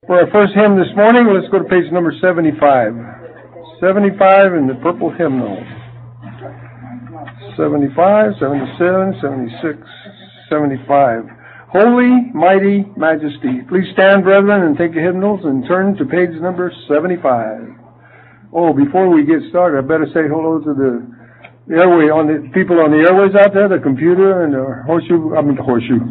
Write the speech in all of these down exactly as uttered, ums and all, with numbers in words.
For our first hymn this morning, let's go to page number seventy-five. seventy-five in the purple hymnal. seventy-five, seventy-seven, seventy-six, seventy-five. Holy, mighty majesty. Please stand, brethren, and take your hymnals and turn to page number seventy-five. Oh, before we get started, I better say hello to the airway, on the people on the airways out there, the computer and the horseshoe, I mean the horseshoe.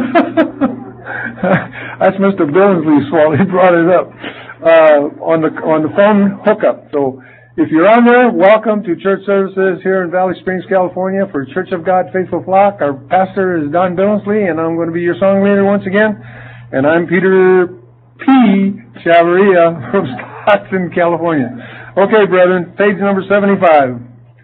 That's Mister Billingsley's fault. He brought it up uh, on the on the phone hookup. So if you're on there, welcome to church services here in Valley Springs, California for Church of God Faithful Flock. Our pastor is Don Billingsley, and I'm going to be your song leader once again. And I'm Peter P. Chavarria from Stockton, California. Okay, brethren, page number seventy-five.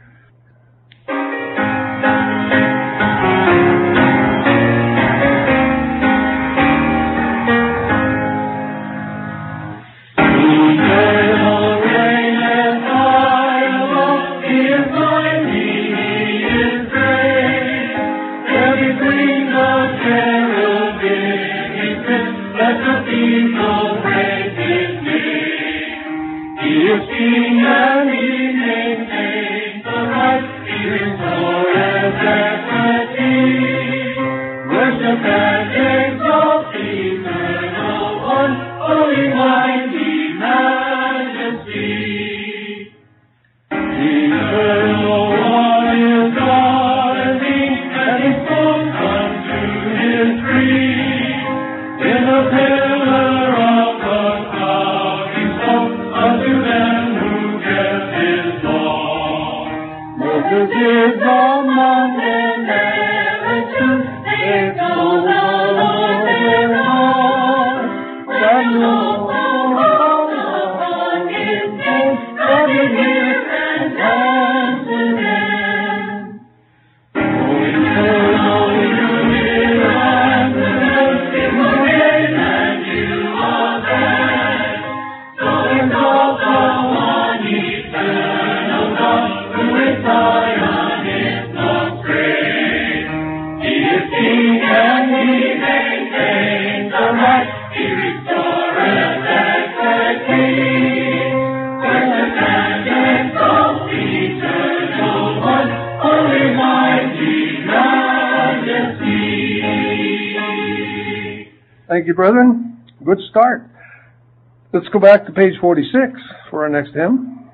Thank you, brethren. Good start. Let's go back to page forty-six for our next hymn.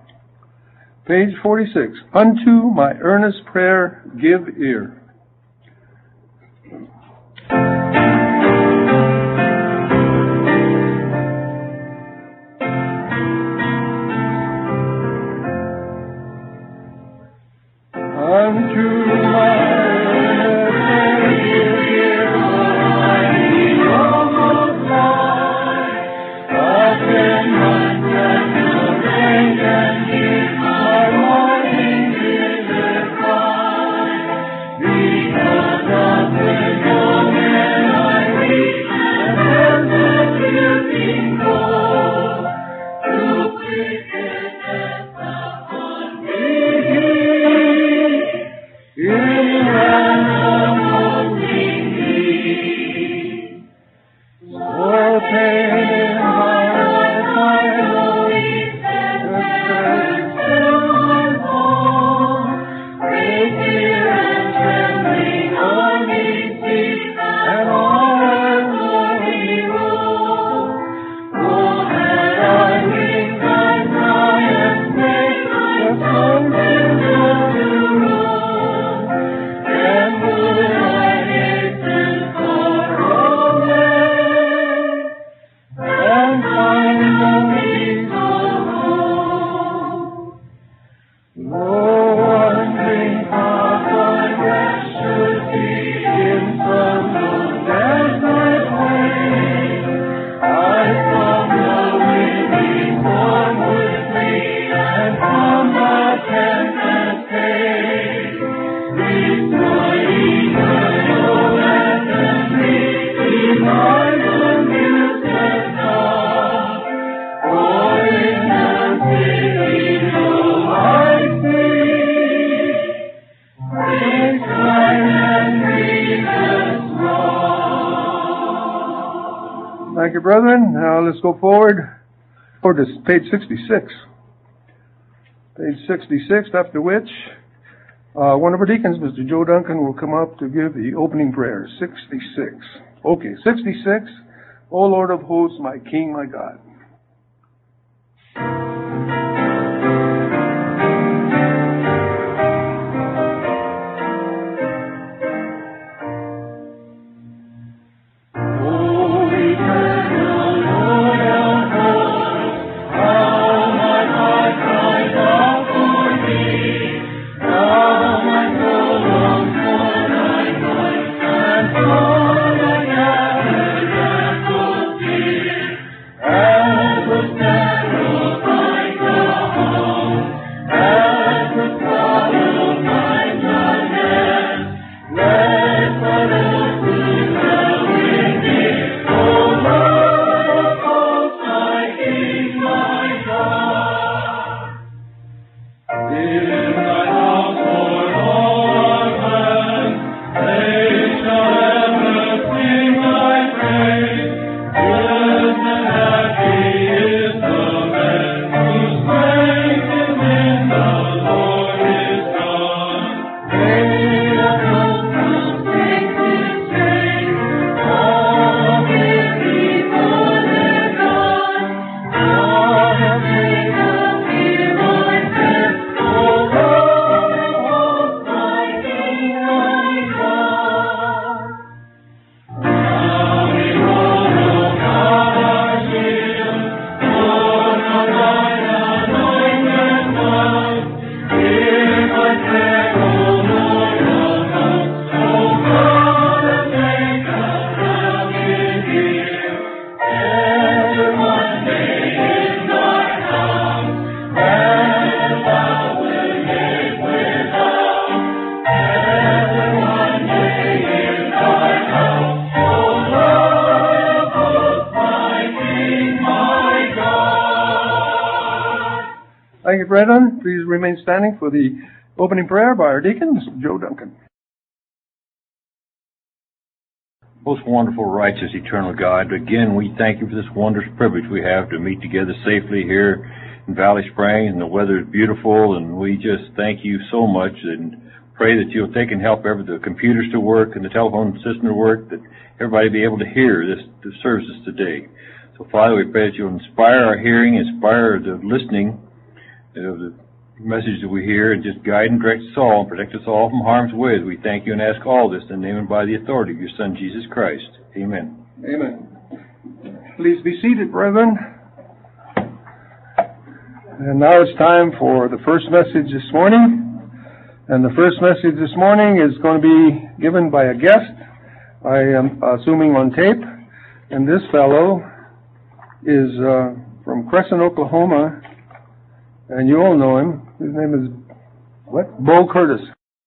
Page forty-six. Unto my earnest prayer give ear. Unto my Be Thank you, brethren. Now let's go forward. Forward to page sixty-six. Page sixty-six, after which uh, one of our deacons, Mister Joe Duncan, will come up to give the opening prayer. sixty-six. Okay, sixty-six. O Lord of hosts, my King, my God. Thank you, brethren. Please remain standing for the opening prayer by our deacon, Mister Joe Duncan. Most wonderful, righteous, eternal God, again, we thank you for this wondrous privilege we have to meet together safely here in Valley Springs, and the weather is beautiful, and we just thank you so much and pray that you'll take and help every, the computers to work and the telephone system to work, that everybody be able to hear this, this services today. So, Father, we pray that you'll inspire our hearing, inspire the listening of the message that we hear, and just guide and direct us all and protect us all from harm's way. We thank you and ask all this in the name and by the authority of your Son, Jesus Christ. Amen. Amen. Please be seated, brethren. And now it's time for the first message this morning. And the first message this morning is going to be given by a guest, I am assuming on tape. And this fellow is uh, from Crescent, Oklahoma. And you all know him. His name is, what? Bo Curtis.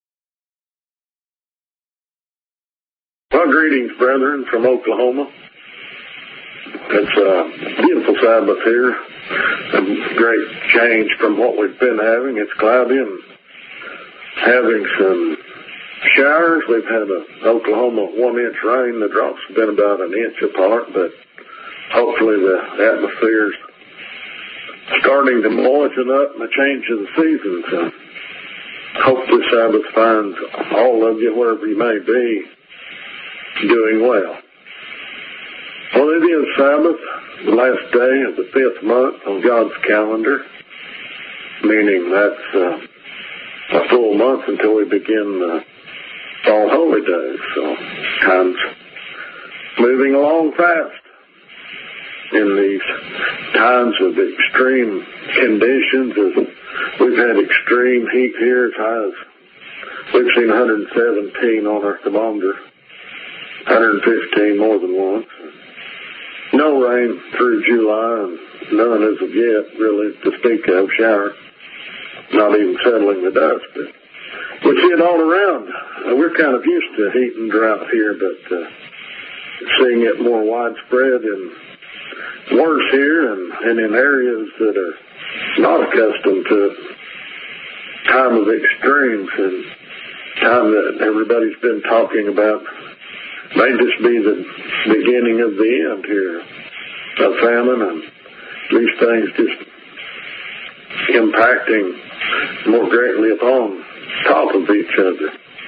Well, greetings, brethren, from Oklahoma. It's a beautiful Sabbath here. A great change from what we've been having. It's cloudy and having some showers. We've had a Oklahoma one-inch rain. The drops have been about an inch apart, but hopefully the atmosphere's starting to moisten up in the change of the season. So hope this Sabbath finds all of you, wherever you may be, doing well. Well, it is Sabbath, the last day of the fifth month on God's calendar, meaning that's uh, a full month until we begin the Fall Holy Days. So time's moving along fast. In these times of extreme conditions, as we've had extreme heat here, as high as we've seen one hundred seventeen on our thermometer, one hundred fifteen more than once. No rain through July, and none as of yet, really, to speak of, shower, not even settling the dust. But we see it all around. Uh, we're kind of used to heat and drought here, but uh, seeing it more widespread and worse here, and, and in areas that are not accustomed to time of extremes and time that everybody's been talking about may just be the beginning of the end here. a famine and these things just impacting more greatly upon top of each other.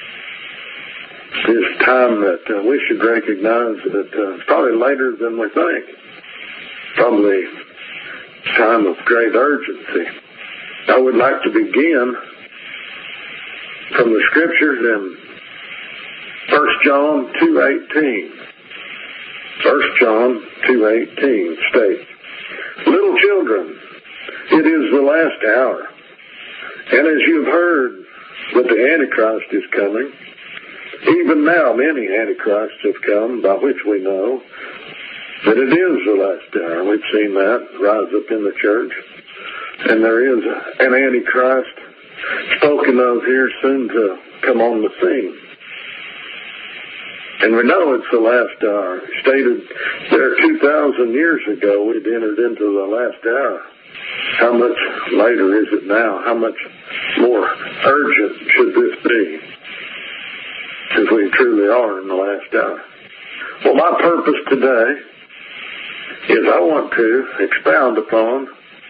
It's time that uh, we should recognize that uh, it's probably later than we think. Probably a time of great urgency. I would like to begin from the scriptures in First John two eighteen. First John two eighteen states, "Little children, it is the last hour. And as you've heard that the Antichrist is coming, even now many Antichrists have come, by which we know that it is the last hour." We've seen that rise up in the church. And there is an Antichrist spoken of here soon to come on the scene. And we know it's the last hour. Stated there two thousand years ago we'd entered into the last hour. How much later is it now? How much more urgent should this be? Because we truly are in the last hour. Well, my purpose today is I want to expound upon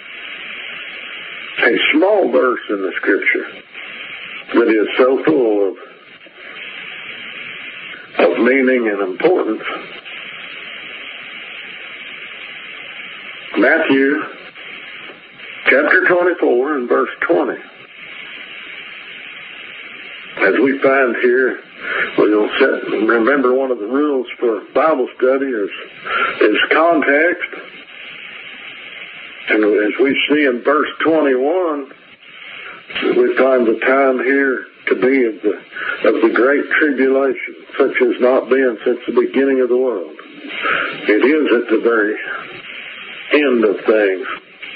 a small verse in the Scripture that is so full of, of meaning and importance. Matthew chapter twenty-four and verse twenty. As we find here, we'll set, remember one of the rules for Bible study is, is context. And as we see in verse twenty-one, we find the time here to be of the, of the great tribulation, such as not been since the beginning of the world. It is at the very end of things.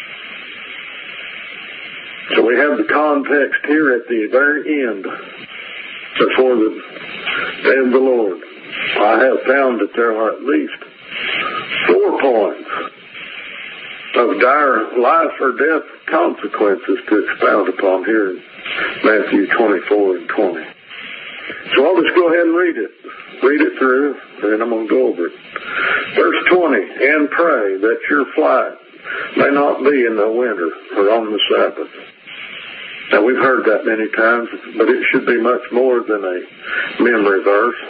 So we have the context here at the very end, before the day of the Lord. I have found that there are at least four points of dire life or death consequences to expound upon here in Matthew twenty-four and twenty. So I'll just go ahead and read it. Read it through, and I'm going to go over it. Verse twenty, "And pray that your flight may not be in the winter or on the Sabbath." Now, we've heard that many times, but it should be much more than a memory verse.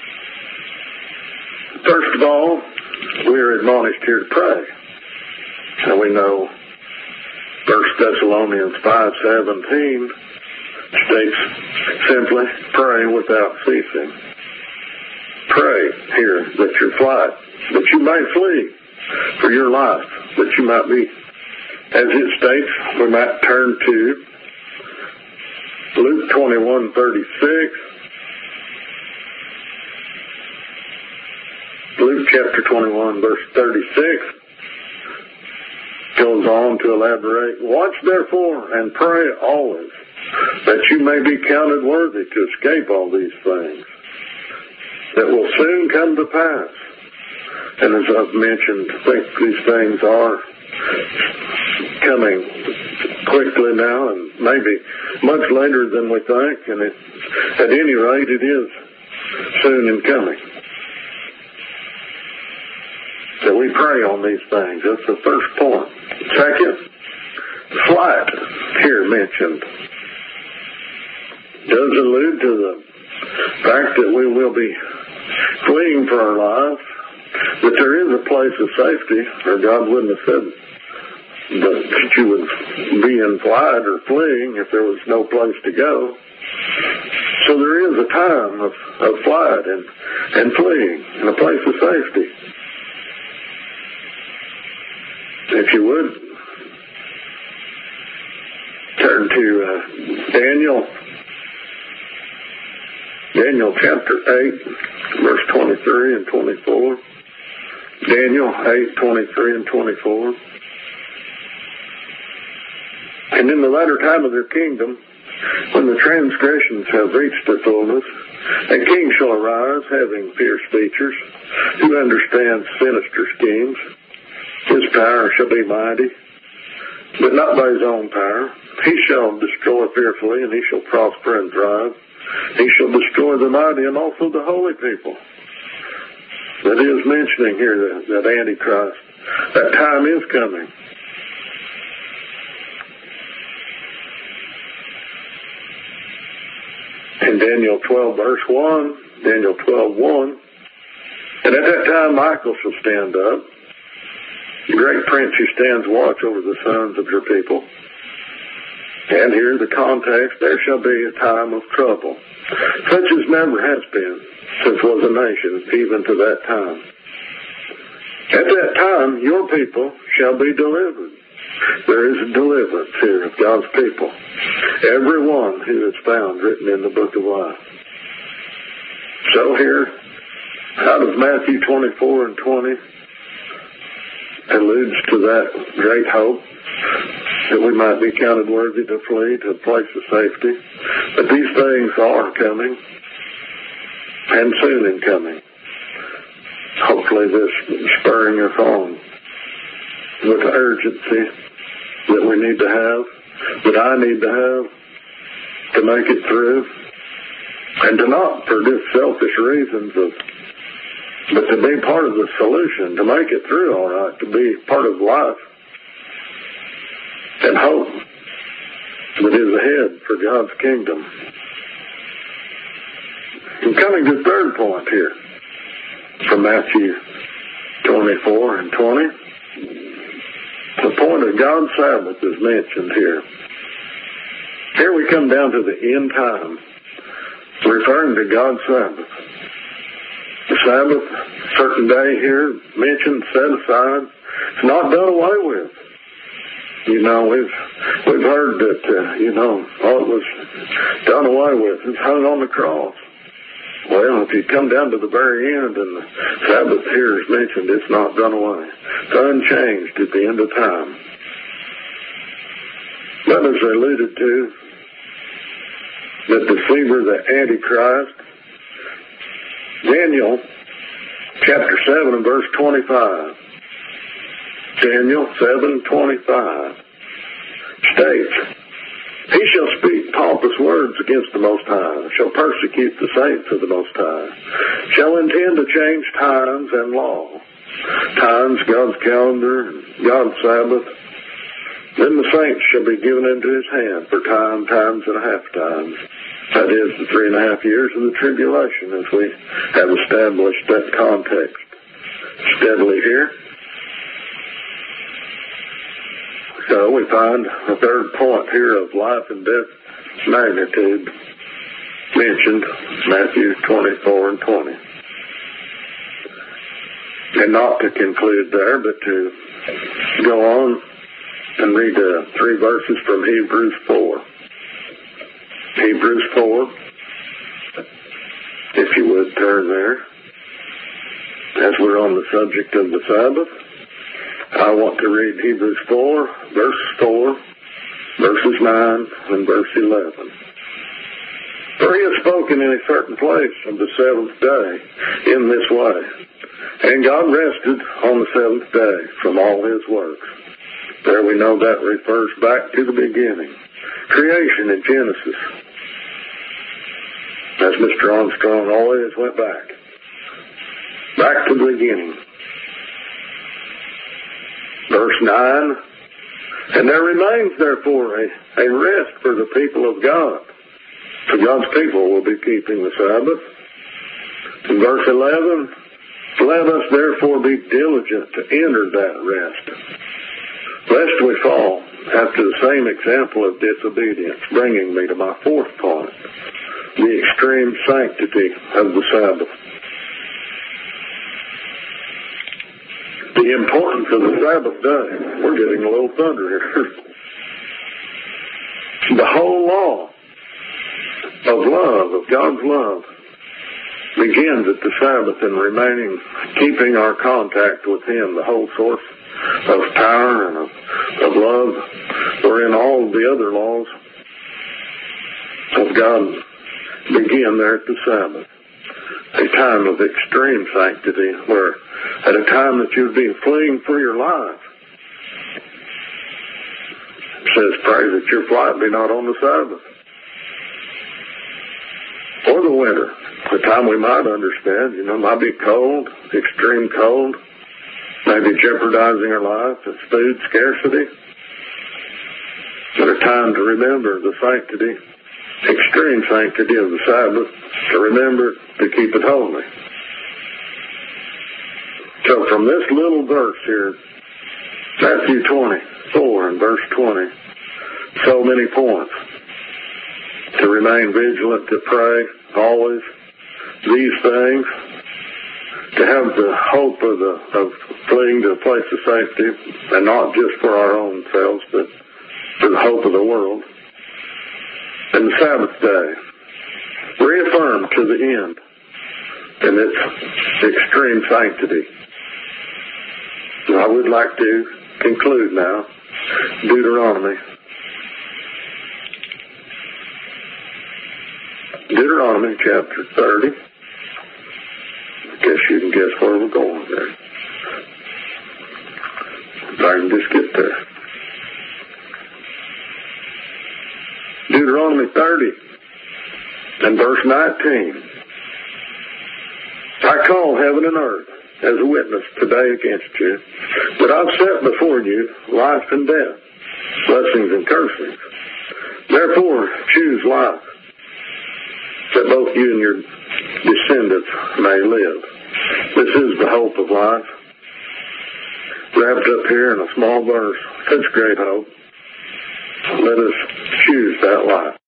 First of all, we are admonished here to pray. And we know First Thessalonians five seventeen states simply, "Pray without ceasing." Pray here that your flight, that you may flee for your life, that you might be, as it states, we might turn to Luke twenty-one thirty-six. Luke chapter twenty-one, verse thirty-six goes on to elaborate, "Watch therefore and pray always, that you may be counted worthy to escape all these things that will soon come to pass." And as I've mentioned, I think these things are coming quickly now, and maybe much later than we think, and it, at any rate, it is soon in coming. So we pray on these things. That's the first point. Second, flight here mentioned does allude to the fact that we will be fleeing for our lives, that there is a place of safety, or God wouldn't have said that you would be in flight or fleeing if there was no place to go. So there is a time of, of flight and, and fleeing and a place of safety. If you would, turn to uh, Daniel, Daniel chapter eight, verse twenty-three and twenty-four. Daniel eight, twenty-three and twenty-four. "And in the latter time of their kingdom, when the transgressions have reached their fullness, a king shall arise, having fierce features, who understands sinister schemes. His power shall be mighty, but not by his own power. He shall destroy fearfully, and he shall prosper and thrive. He shall destroy the mighty and also the holy people." That is mentioning here that, that Antichrist that time is coming. In Daniel twelve, verse one, Daniel twelve, one, and at that time Michael shall stand up, the great prince who stands watch over the sons of your people. And here's the context: there shall be a time of trouble, such as never has been since was a nation, even to that time. At that time, your people shall be delivered. There is a deliverance here of God's people. Every one who is found written in the book of life. So here, out of Matthew twenty-four and twenty, alludes to that great hope that we might be counted worthy to flee to a place of safety. But these things are coming, and soon in coming. Hopefully this spurring us on with the urgency that we need to have, that I need to have to make it through, and to not for just selfish reasons of, but to be part of the solution, to make it through all right, to be part of life and hope that is ahead for God's kingdom. I'm coming to the third point here from Matthew twenty-four and twenty. The point of God's Sabbath is mentioned here. Here we come down to the end time, referring to God's Sabbath. The Sabbath, certain day here, mentioned, set aside. It's not done away with. You know, we've we've heard that, uh, you know, all it was done away with is hung on the cross. Well, if you come down to the very end and the Sabbath here is mentioned, it's not done away. It's unchanged at the end of time. But as I alluded to, the deceiver, the Antichrist, Daniel chapter seven and verse twenty-five. Daniel seven twenty-five states, he shall speak pompous words against the Most High, shall persecute the saints of the Most High, shall intend to change times and law. Times, God's calendar, God's Sabbath. Then the saints shall be given into his hand for time, times, and a half times. That is the three and a half years of the tribulation, as we have established that context steadily here. So we find a third point here of life and death magnitude mentioned, Matthew twenty-four and twenty. And not to conclude there, but to go on and read uh, three verses from Hebrews four. Hebrews four, if you would turn there. As we're on the subject of the Sabbath, I want to read Hebrews four, verse four, verses nine, and verse eleven. For he has spoken in a certain place of the seventh day in this way. And God rested on the seventh day from all his works. There we know that refers back to the beginning. Creation in Genesis. As Mister Armstrong always went back. Back to the beginning. Verse nine, and there remains therefore a, a rest for the people of God. So God's people will be keeping the Sabbath. In verse eleven, let us therefore be diligent to enter that rest, lest we fall after the same example of disobedience, bringing me to my fourth point, the extreme sanctity of the Sabbath. The importance of the Sabbath day. We're getting a little thunder here. The whole law of love, of God's love, begins at the Sabbath and remaining, keeping our contact with him, the whole source of power and of, of love, wherein all of the other laws of God begin there at the Sabbath. A time of extreme sanctity, where at a time that you'd be fleeing for your life, it says, pray that your flight be not on the Sabbath. Or the winter, a time we might understand, you know, might be cold, extreme cold, maybe jeopardizing our life. It's food scarcity. But a time to remember the sanctity, extreme sanctity of the Sabbath, to remember to keep it holy. So from this little verse here, Matthew twenty-four and verse twenty, so many points. To remain vigilant, to pray always these things, to have the hope of the of fleeing to a place of safety, and not just for our own selves, but for the hope of the world. And the Sabbath day, reaffirmed to the end in its extreme sanctity. So I would like to conclude now. Deuteronomy. Deuteronomy chapter thirty. I guess you can guess where we're going there. If I can just get there. Deuteronomy thirty and verse nineteen. I call heaven and earth as a witness today against you, that I've set before you life and death, blessings and cursings. Therefore, choose life, that both you and your descendants may live. This is the hope of life. Wrapped up here in a small verse, such great hope. Let us choose that life.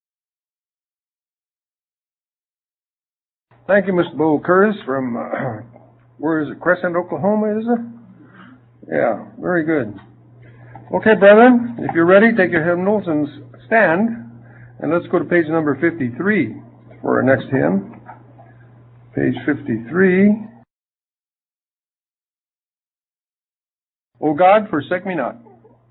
Thank you, Mister Bo Curtis from, uh, where is it, Crescent, Oklahoma, is it? Yeah, very good. Okay, brethren, if you're ready, take your hymnals and stand, and let's go to page number fifty-three for our next hymn. Page fifty-three. O God, forsake me not.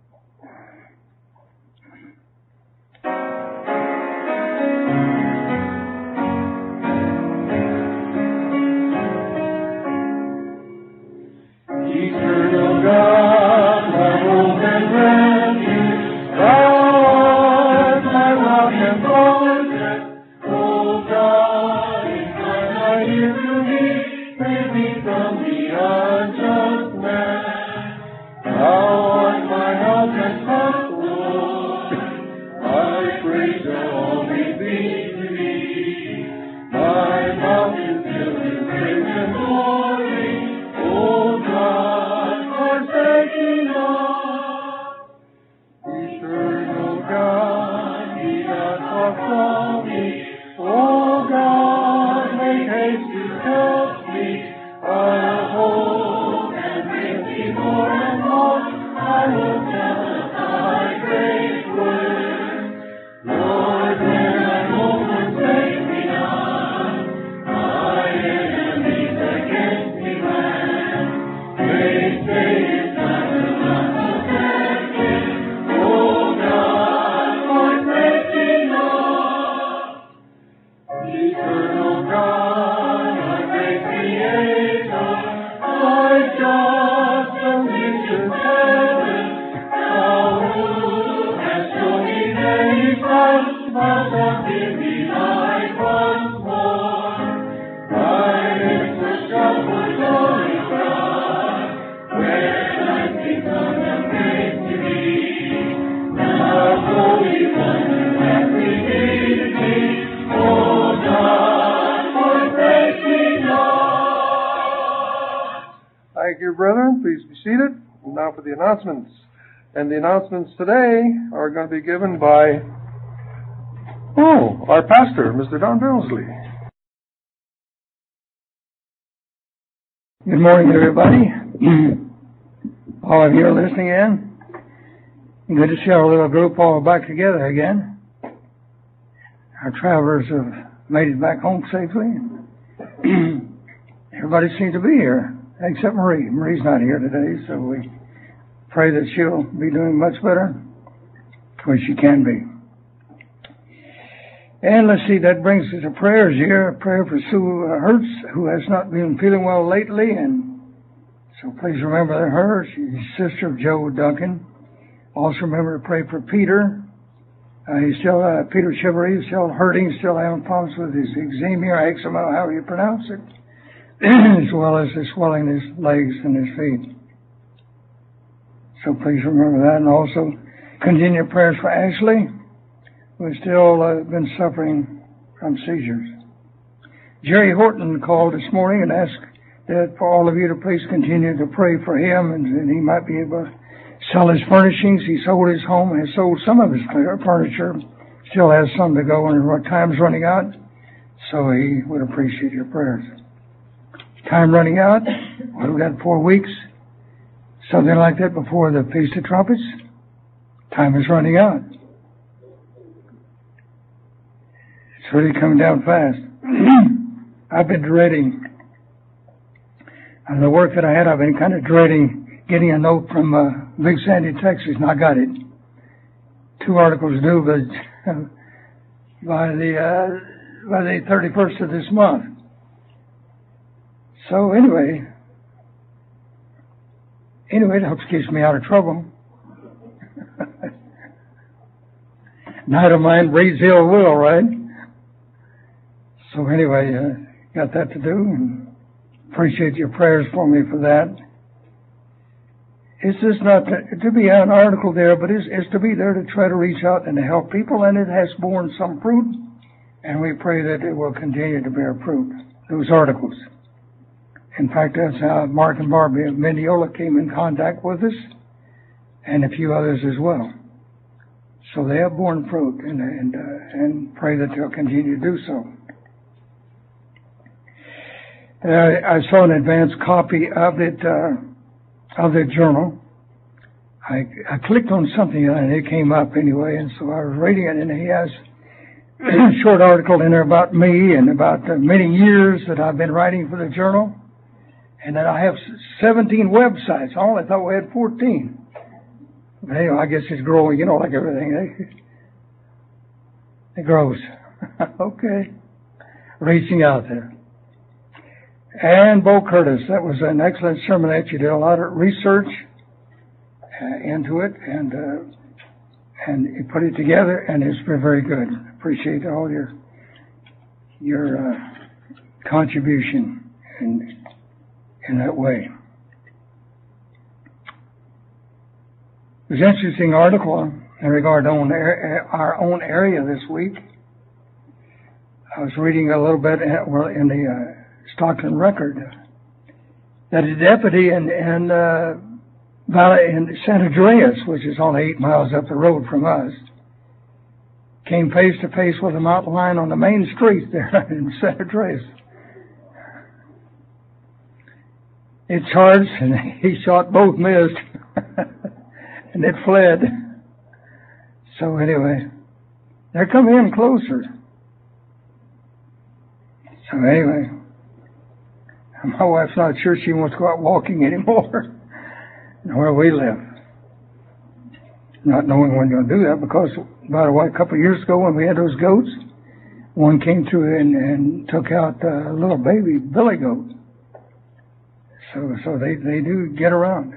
Eternal God, my hope and refuge, thou art my rock and fortress. O God, incline thine ear to me, save me from the unjust man. Thou art my help and comfort, my praise shall always be to thee. My mouth is filled with praise and glory, O God, forsake me not. Eternal God, be not far from me. O God, make haste to help me. I'll hold and bring thee more and more. I will tell of thy great word. Lord, when I know, forsake me not. My enemies against me ran. They say it's not enough to protect it. O God, forsake me not. Eternal God, our great Creator, thy just omniscient heaven, thou who hast shown me many times, thou shalt give me life once more. Thy lips will shout for joy cry, when I think of the great to thee. Thou holy wonder that redeemed me, O God, forsake me not. Thank you, brethren. Please be seated. And now for the announcements. And the announcements today are going to be given by, oh, our pastor, Mister Don Billsley. Good morning, everybody. All of you are listening in. Good to see our little group all back together again. Our travelers have made it back home safely. Everybody seems to be here, except Marie. Marie's not here today, so we pray that she'll be doing much better, which she can be. And let's see, that brings us to prayers here. A prayer for Sue Hertz, who has not been feeling well lately, and so please remember her. She's sister of Joe Duncan. Also remember to pray for Peter. Uh, he's still, uh, Peter Chivery, he's still hurting, still having problems with his eczema or eczema, however you pronounce it, as well as the swelling in his legs and his feet. So please remember that, and also continue prayers for Ashley, who has still uh, been suffering from seizures. Jerry Horton called this morning and asked that for all of you to please continue to pray for him, and, and he might be able to sell his furnishings. He sold his home and has sold some of his furniture. Still has some to go, and time's running out. So he would appreciate your prayers. Time running out. Well, we've got four weeks, something like that, before the Feast of Trumpets. Time is running out. It's really coming down fast. I've been dreading, on the work that I had, I've been kind of dreading getting a note from uh, Big Sandy, Texas, and I got it. Two articles due but, uh, by the uh, by the thirty-first of this month. So anyway, anyway, it helps keeps me out of trouble. Night of mine breeds ill will, right? So anyway, uh, got that to do, and appreciate your prayers for me for that. It's just not to, to be an article there, but it's, it's to be there to try to reach out and to help people, and it has borne some fruit, and we pray that it will continue to bear fruit, those articles. In fact, that's how Mark and Barbie of Mendiola came in contact with us, and a few others as well. So they have borne fruit, and and, uh, and pray that they'll continue to do so. Uh, I saw an advanced copy of it, uh, of the journal. I, I clicked on something and it came up anyway, and so I was reading it, and he has a short article in there about me and about the many years that I've been writing for the journal, and that I have seventeen websites. I only thought we had fourteen. But anyway, I guess it's growing, you know, like everything. It grows. Okay. Reaching out there. And Bo Curtis, that was an excellent sermon that you did a lot of research uh, into it, and uh, and you put it together, and it's been very good. Appreciate all your your uh, contribution in in that way. It was an interesting article in regard to own, our own area this week. I was reading a little bit well, in the uh, Stockton Record that a deputy in, in, uh, in San Andreas, which is only eight miles up the road from us, came face to face with a mountain lion on the main street there in San Andreas. It charged, and he shot both, missed, and it fled. So anyway, they're coming in closer. So anyway, my wife's not sure she wants to go out walking anymore where we live. Not knowing when you're going to do that, because about a couple of years ago when we had those goats, one came through and, and took out a little baby billy goat. So so they, they do get around.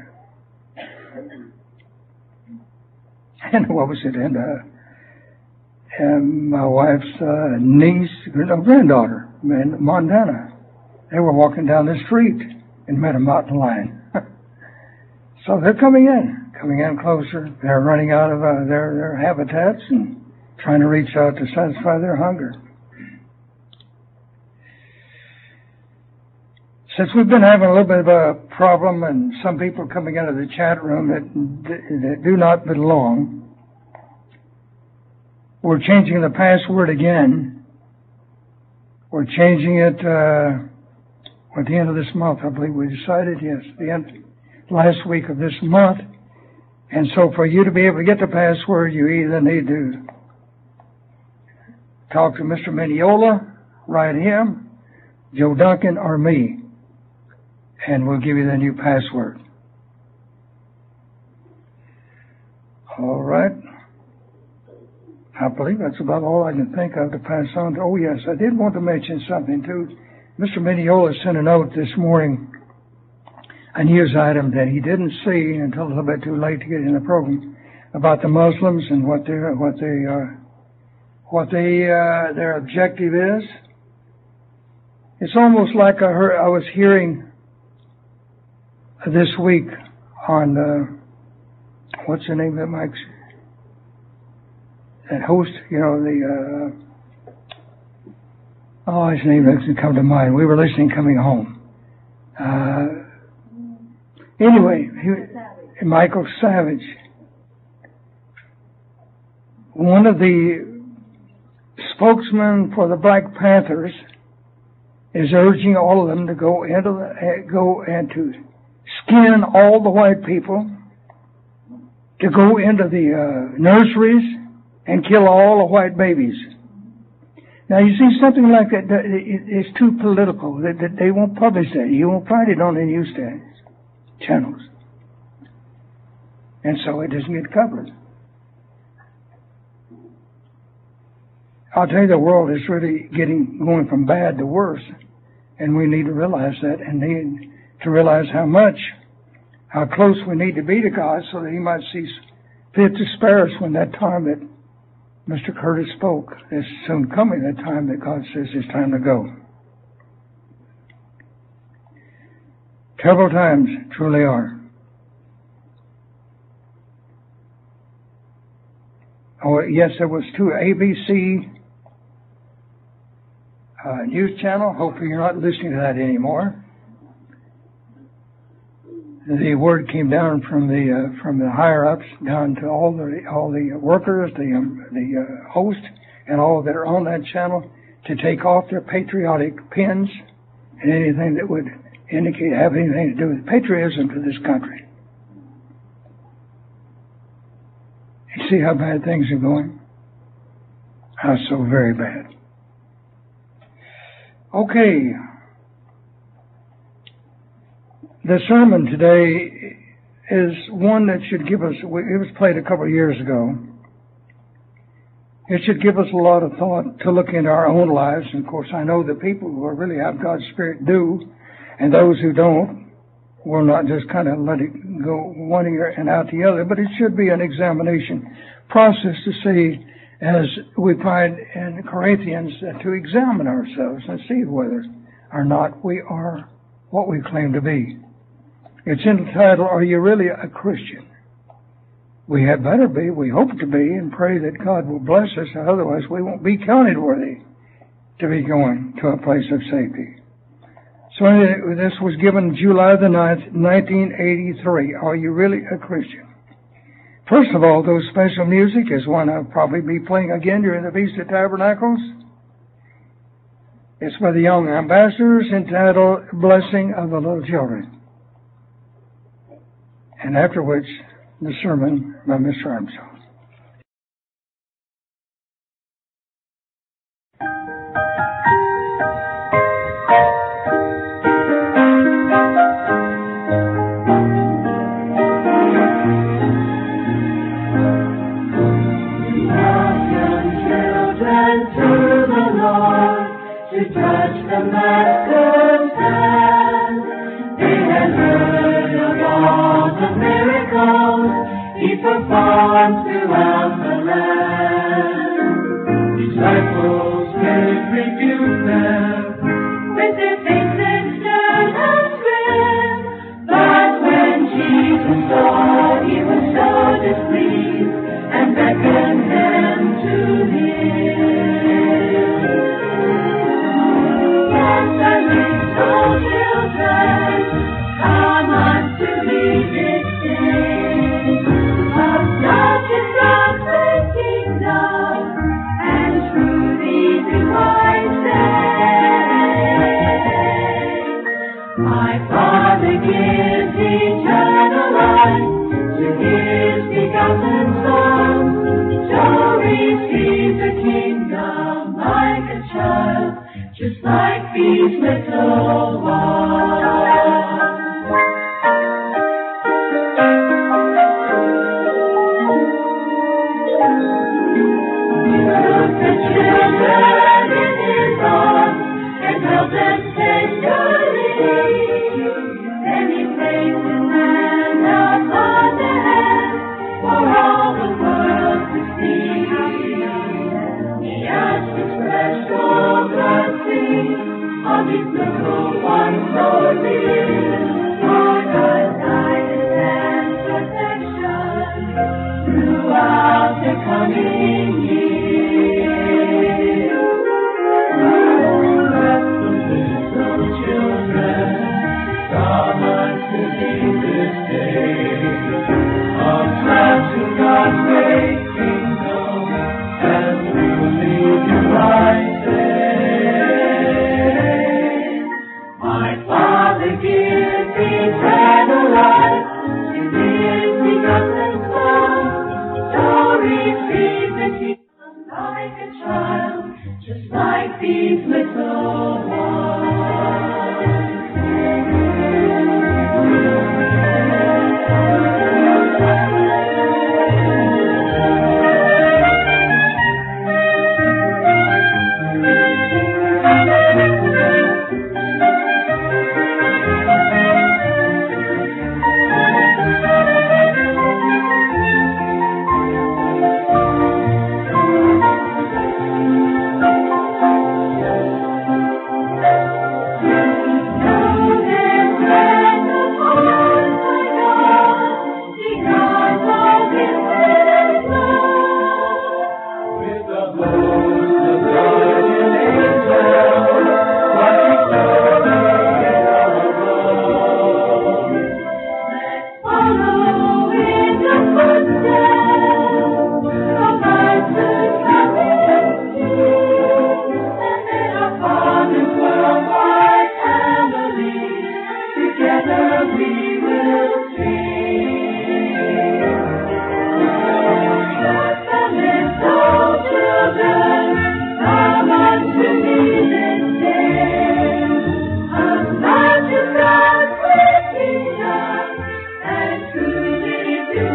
And what was it? And, uh, and my wife's uh, niece, no, granddaughter, in Montana, they were walking down the street and met a mountain lion. So they're coming in, coming in closer. They're running out of uh, their, their habitats and trying to reach out to satisfy their hunger. Since we've been having a little bit of a problem, and some people coming into the chat room that, that do not belong, we're changing the password again. We're changing it uh, at the end of this month, I believe we decided, yes, the end, last week of this month. And so for you to be able to get the password, you either need to talk to Mister Mendiola, write him, Joe Duncan, or me, and we'll give you the new password. All right. I believe that's about all I can think of to pass on. Oh, yes, I did want to mention something, too. Mister Mendiola sent a note this morning, a news item that he didn't see until a little bit too late to get in the program, about the Muslims and what their what they uh, what they uh, their objective is. It's almost like I heard I was hearing this week on uh, what's the name of Mike's? That host, you know, the, uh, oh, his name doesn't come to mind. We were listening coming home. Uh, anyway, he, Michael Savage. One of the spokesmen for the Black Panthers is urging all of them to go into the, uh, go and to skin all the white people, to go into the uh, nurseries and kill all the white babies. Now you see, something like that, that it, it's too political. That, that they won't publish that. You won't find it on the news channels, and so it doesn't get covered. I'll tell you, the world is really getting going from bad to worse, and we need to realize that, and need to realize how much, how close we need to be to God, so that He might see fit to spare us when that time that Mister Curtis spoke is soon coming. That time that God says it's time to go. Terrible times truly are. Oh yes, there was two A B C. Uh, news channel. Hopefully you're not listening to that anymore. The word came down from the uh, from the higher ups down to all the all the workers, the um, the uh, host, and all that are on that channel to take off their patriotic pins and anything that would indicate have anything to do with patriotism to this country. You see how bad things are going? How so very bad. Okay. The sermon today is one that should give us, it was played a couple of years ago. It should give us a lot of thought to look into our own lives. And of course, I know the people who really have God's Spirit do, and those who don't will not just kind of let it go one ear and out the other, but it should be an examination process to see, as we find in Corinthians, uh, to examine ourselves and see whether or not we are what we claim to be. It's entitled, Are You Really a Christian? We had better be, we hope to be, and pray that God will bless us, otherwise we won't be counted worthy to be going to a place of safety. So this was given July the ninth, nineteen eighty-three. Are you really a Christian? First of all, those special music is one I'll probably be playing again during the Feast of Tabernacles. It's by the Young Ambassadors, entitled Blessing of the Little Children. And after which, the sermon by Mister Armstrong. Performed throughout the land. Disciples did rebuke them with their faces stern and grim. But when Jesus saw, He was so displeased and beckoned them to Him. Yes, and little children, come unto me this day. Such is the kingdom, and through these wise days, my Father gives eternal life to His begotten Son.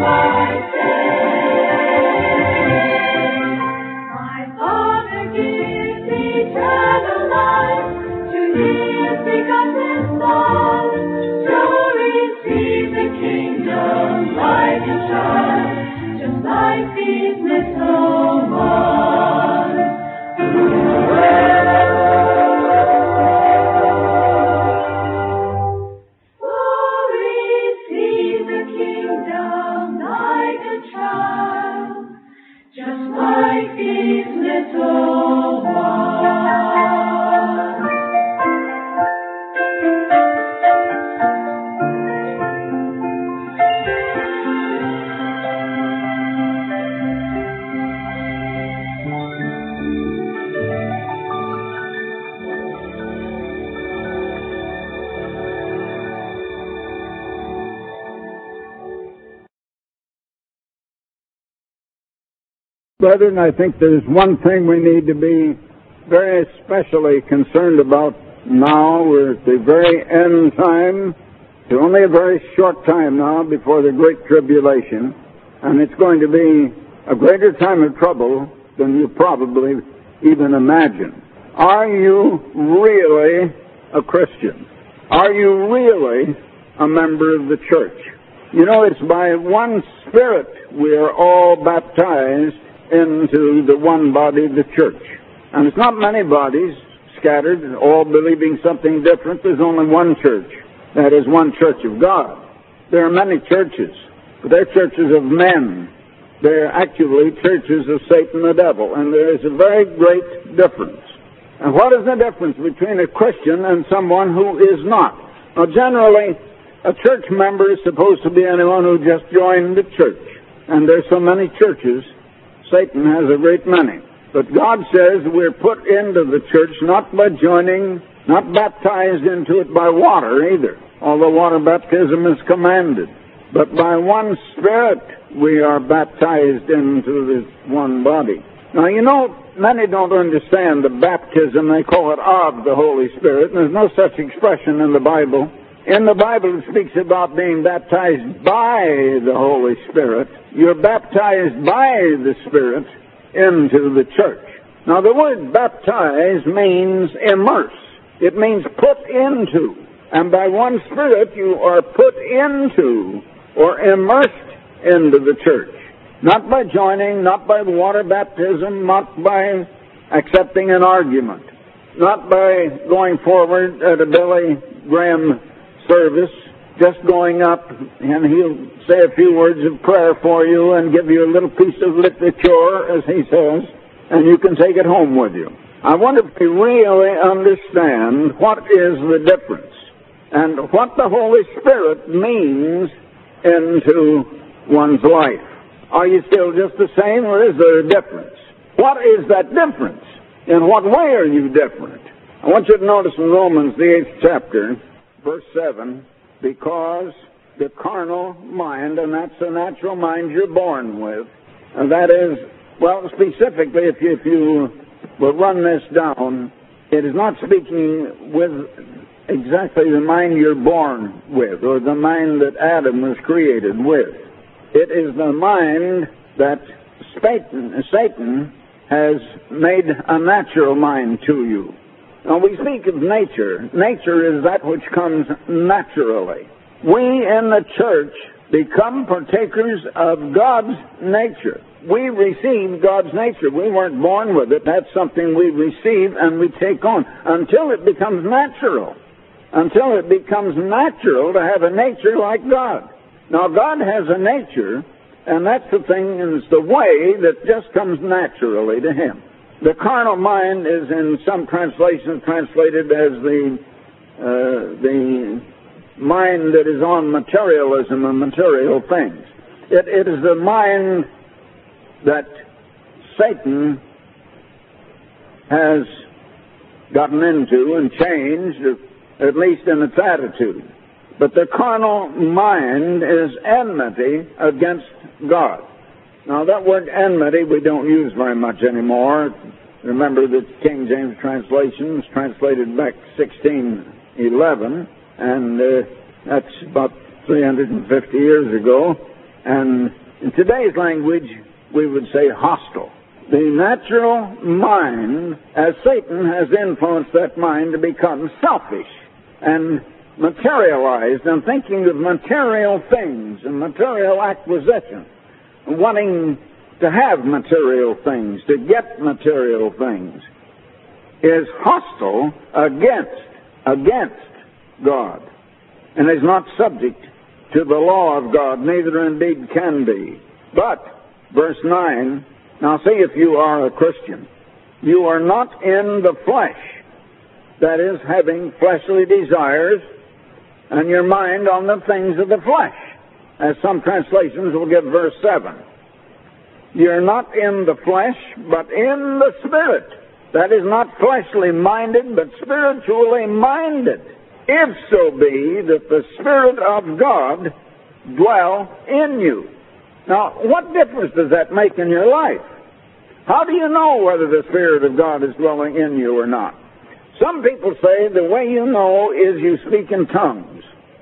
Brethren, I think there's one thing we need to be very especially concerned about now. We're at the very end time. It's only a very short time now before the Great Tribulation, and it's going to be a greater time of trouble than you probably even imagine. Are you really a Christian? Are you really a member of the church? You know, it's by one Spirit we are all baptized into the one body, the church. And it's not many bodies scattered, all believing something different. There's only one church. That is one church of God. There are many churches, but they're churches of men. They're actually churches of Satan the devil. And there is a very great difference. And what is the difference between a Christian and someone who is not? Now, generally, a church member is supposed to be anyone who just joined the church. And there's so many churches. Satan has a great many. But God says we're put into the church not by joining, not baptized into it by water either, although water baptism is commanded. But by one Spirit we are baptized into this one body. Now, you know, many don't understand the baptism. They call it of the Holy Spirit. And there's no such expression in the Bible. In the Bible, it speaks about being baptized by the Holy Spirit. You're baptized by the Spirit into the church. Now, the word baptize means immerse. It means put into. And by one Spirit, you are put into or immersed into the church. Not by joining, not by water baptism, not by accepting an argument, not by going forward at a Billy Graham service, just going up and he'll say a few words of prayer for you and give you a little piece of literature, as he says, and you can take it home with you. I wonder if we really understand what is the difference and what the Holy Spirit means into one's life. Are you still just the same, or is there a difference? What is that difference? In what way are you different? I want you to notice in Romans, the eighth chapter, verse seven, because the carnal mind, and that's the natural mind you're born with, and that is, well, specifically, if you, if you will run this down, it is not speaking with exactly the mind you're born with, or the mind that Adam was created with. It is the mind that Satan, Satan has made a natural mind to you. Now, we speak of nature. Nature is that which comes naturally. We in the church become partakers of God's nature. We receive God's nature. We weren't born with it. That's something we receive and we take on until it becomes natural. Until it becomes natural to have a nature like God. Now, God has a nature, and that's the thing, and it's the way that just comes naturally to Him. The carnal mind is in some translations translated as the uh, the mind that is on materialism and material things. It, it is the mind that Satan has gotten into and changed, at least in its attitude. But the carnal mind is enmity against God. Now, that word enmity we don't use very much anymore. Remember that King James translation was translated back sixteen eleven, and uh, that's about three hundred fifty years ago. And in today's language, we would say hostile. The natural mind, as Satan has influenced that mind to become selfish and materialized and thinking of material things and material acquisition, wanting to have material things, to get material things, is hostile against, against God, and is not subject to the law of God, neither indeed can be. But, verse nine, now see if you are a Christian. You are not in the flesh, that is, having fleshly desires, and your mind on the things of the flesh, as some translations will give verse seven. You're not in the flesh, but in the Spirit. That is not fleshly minded, but spiritually minded. If so be that the Spirit of God dwell in you. Now, what difference does that make in your life? How do you know whether the Spirit of God is dwelling in you or not? Some people say the way you know is you speak in tongues.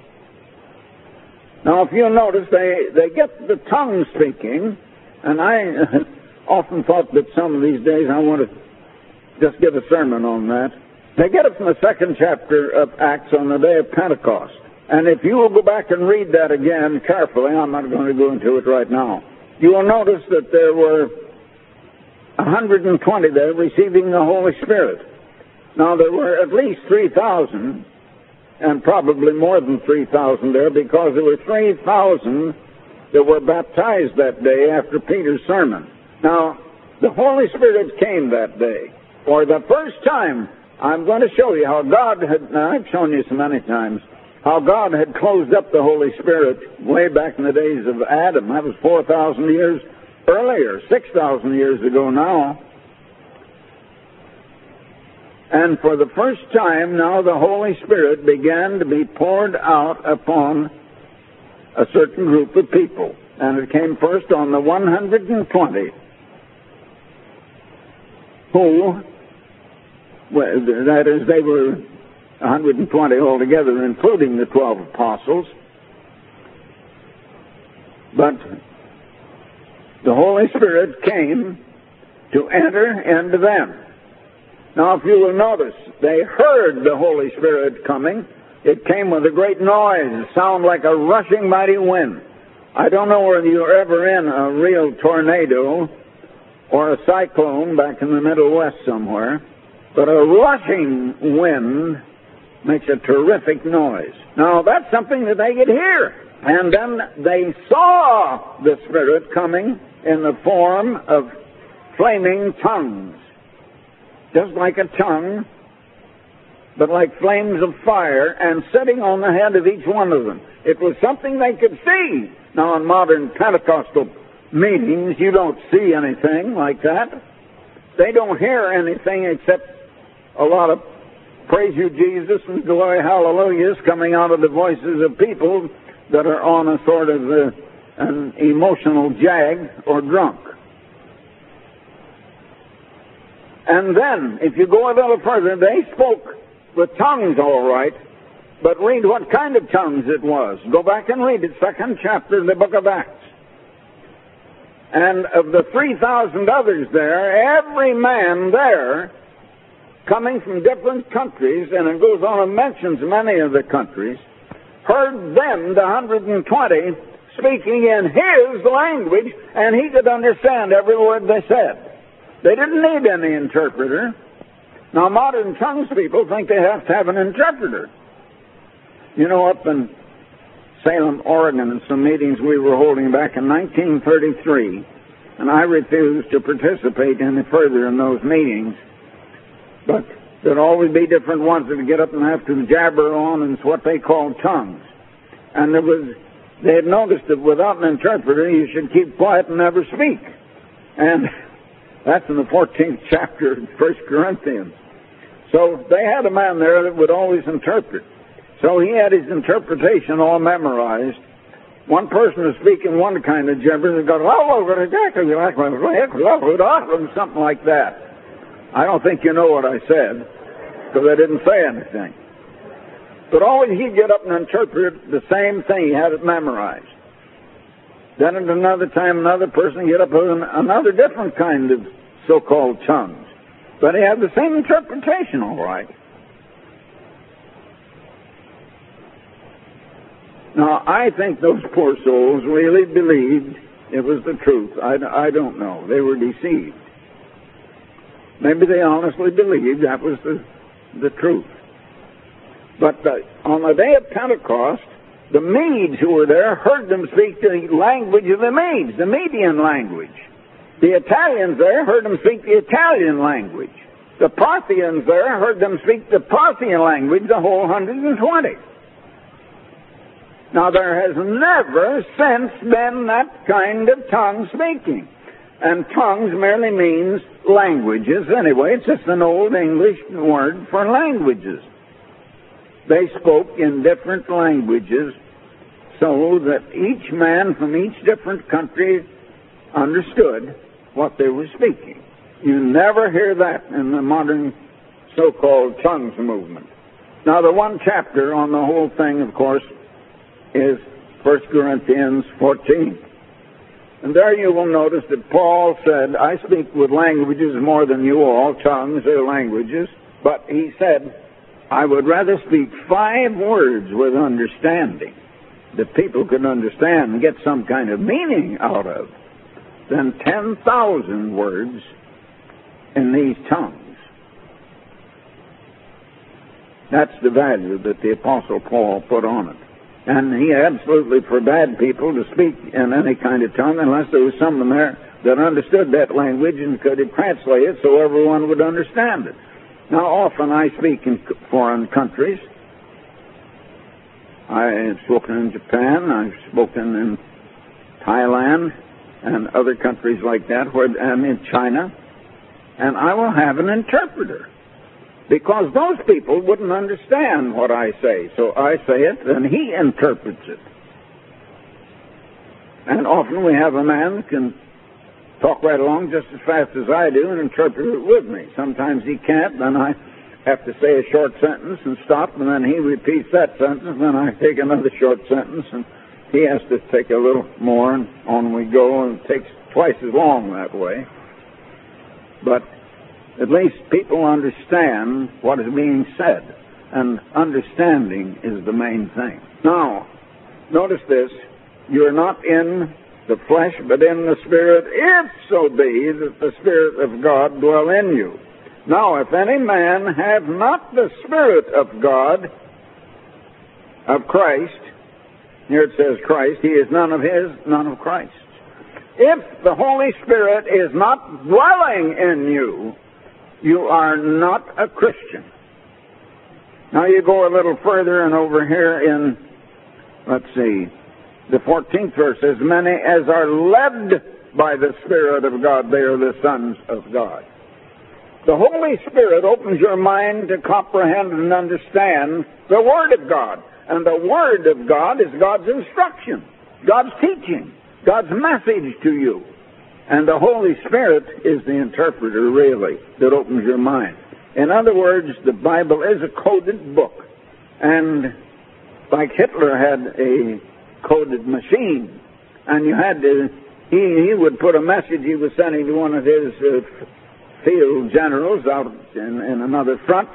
Now, if you notice, they, they get the tongue speaking, and I often thought that some of these days I want to just give a sermon on that. They get it from the second chapter of Acts on the day of Pentecost. And if you will go back and read that again carefully, I'm not going to go into it right now, you will notice that there were one hundred twenty there receiving the Holy Spirit. Now, there were at least three thousand, and probably more than three thousand there, because there were three thousand that were baptized that day after Peter's sermon. Now, the Holy Spirit came that day. For the first time, I'm going to show you how God had, now I've shown you so many times, how God had closed up the Holy Spirit way back in the days of Adam. That was four thousand years earlier, six thousand years ago now. And for the first time now the Holy Spirit began to be poured out upon a certain group of people. And it came first on the one hundred twenty who, well, that is, they were one hundred twenty altogether, including the twelve apostles. But the Holy Spirit came to enter into them. Now, if you will notice, they heard the Holy Spirit coming. It came with a great noise, a sound like a rushing mighty wind. I don't know whether you were ever in a real tornado or a cyclone back in the Middle West somewhere, but a rushing wind makes a terrific noise. Now, that's something that they could hear. And then they saw the Spirit coming in the form of flaming tongues, just like a tongue, but like flames of fire, and sitting on the head of each one of them. It was something they could see. Now, in modern Pentecostal meetings, you don't see anything like that. They don't hear anything except a lot of praise you, Jesus, and glory, hallelujahs coming out of the voices of people that are on a sort of uh, an emotional jag or drunk. And then, if you go a little further, they spoke with tongues all right, but read what kind of tongues it was. Go back and read it, second chapter of the book of Acts. And of the three thousand others there, every man there, coming from different countries, and it goes on and mentions many of the countries, heard them, the one hundred twenty, speaking in his language, and he could understand every word they said. They didn't need any interpreter. Now, modern tongues people think they have to have an interpreter. You know, up in Salem, Oregon, in some meetings we were holding back in nineteen thirty-three, and I refused to participate any further in those meetings, but there'd always be different ones that would get up and have to jabber on in what they called tongues. And there was, they had noticed that without an interpreter, you should keep quiet and never speak. And that's in the fourteenth chapter of First Corinthians. So they had a man there that would always interpret. So he had his interpretation all memorized. One person was speaking one kind of gibberish and goes, something like that. I don't think you know what I said, because I didn't say anything. But always he'd get up and interpret the same thing. He had it memorized. Then at another time, another person get up with an, another different kind of so-called tongues. But he had the same interpretation, all right. Now, I think those poor souls really believed it was the truth. I, I don't know. They were deceived. Maybe they honestly believed that was the, the truth. But the, on the day of Pentecost, the Medes who were there heard them speak the language of the Medes, the Median language. The Italians there heard them speak the Italian language. The Parthians there heard them speak the Parthian language, the whole one hundred twenty. Now, there has never since been that kind of tongue speaking. And tongues merely means languages anyway. It's just an old English word for languages. They spoke in different languages so that each man from each different country understood what they were speaking. You never hear that in the modern so-called tongues movement. Now, the one chapter on the whole thing, of course, is First Corinthians fourteen. And there you will notice that Paul said, I speak with languages more than you all, tongues or languages, but he said, I would rather speak five words with understanding that people could understand and get some kind of meaning out of than ten thousand words in these tongues. That's the value that the Apostle Paul put on it. And he absolutely forbade people to speak in any kind of tongue unless there was someone there that understood that language and could translate it so everyone would understand it. Now, often I speak in foreign countries. I have spoken in Japan, I've spoken in Thailand, and other countries like that, where, and in China, and I will have an interpreter. Because those people wouldn't understand what I say. So I say it, and he interprets it. And often we have a man that can talk right along just as fast as I do and interpret it with me. Sometimes he can't, then I have to say a short sentence and stop, and then he repeats that sentence, and then I take another short sentence, and he has to take a little more, and on we go, and it takes twice as long that way. But at least people understand what is being said, and understanding is the main thing. Now, notice this. You're not in the flesh, but in the Spirit, if so be that the Spirit of God dwell in you. Now, if any man have not the Spirit of God, of Christ, here it says Christ, he is none of his, none of Christ's. If the Holy Spirit is not dwelling in you, you are not a Christian. Now you go a little further, and over here in, let's see, the fourteenth verse, as many as are led by the Spirit of God, they are the sons of God. The Holy Spirit opens your mind to comprehend and understand the Word of God. And the Word of God is God's instruction, God's teaching, God's message to you. And the Holy Spirit is the interpreter, really, that opens your mind. In other words, the Bible is a coded book. And like Hitler had a coded machine, and you had to, he, he would put a message he was sending to one of his uh, field generals out in, in another front.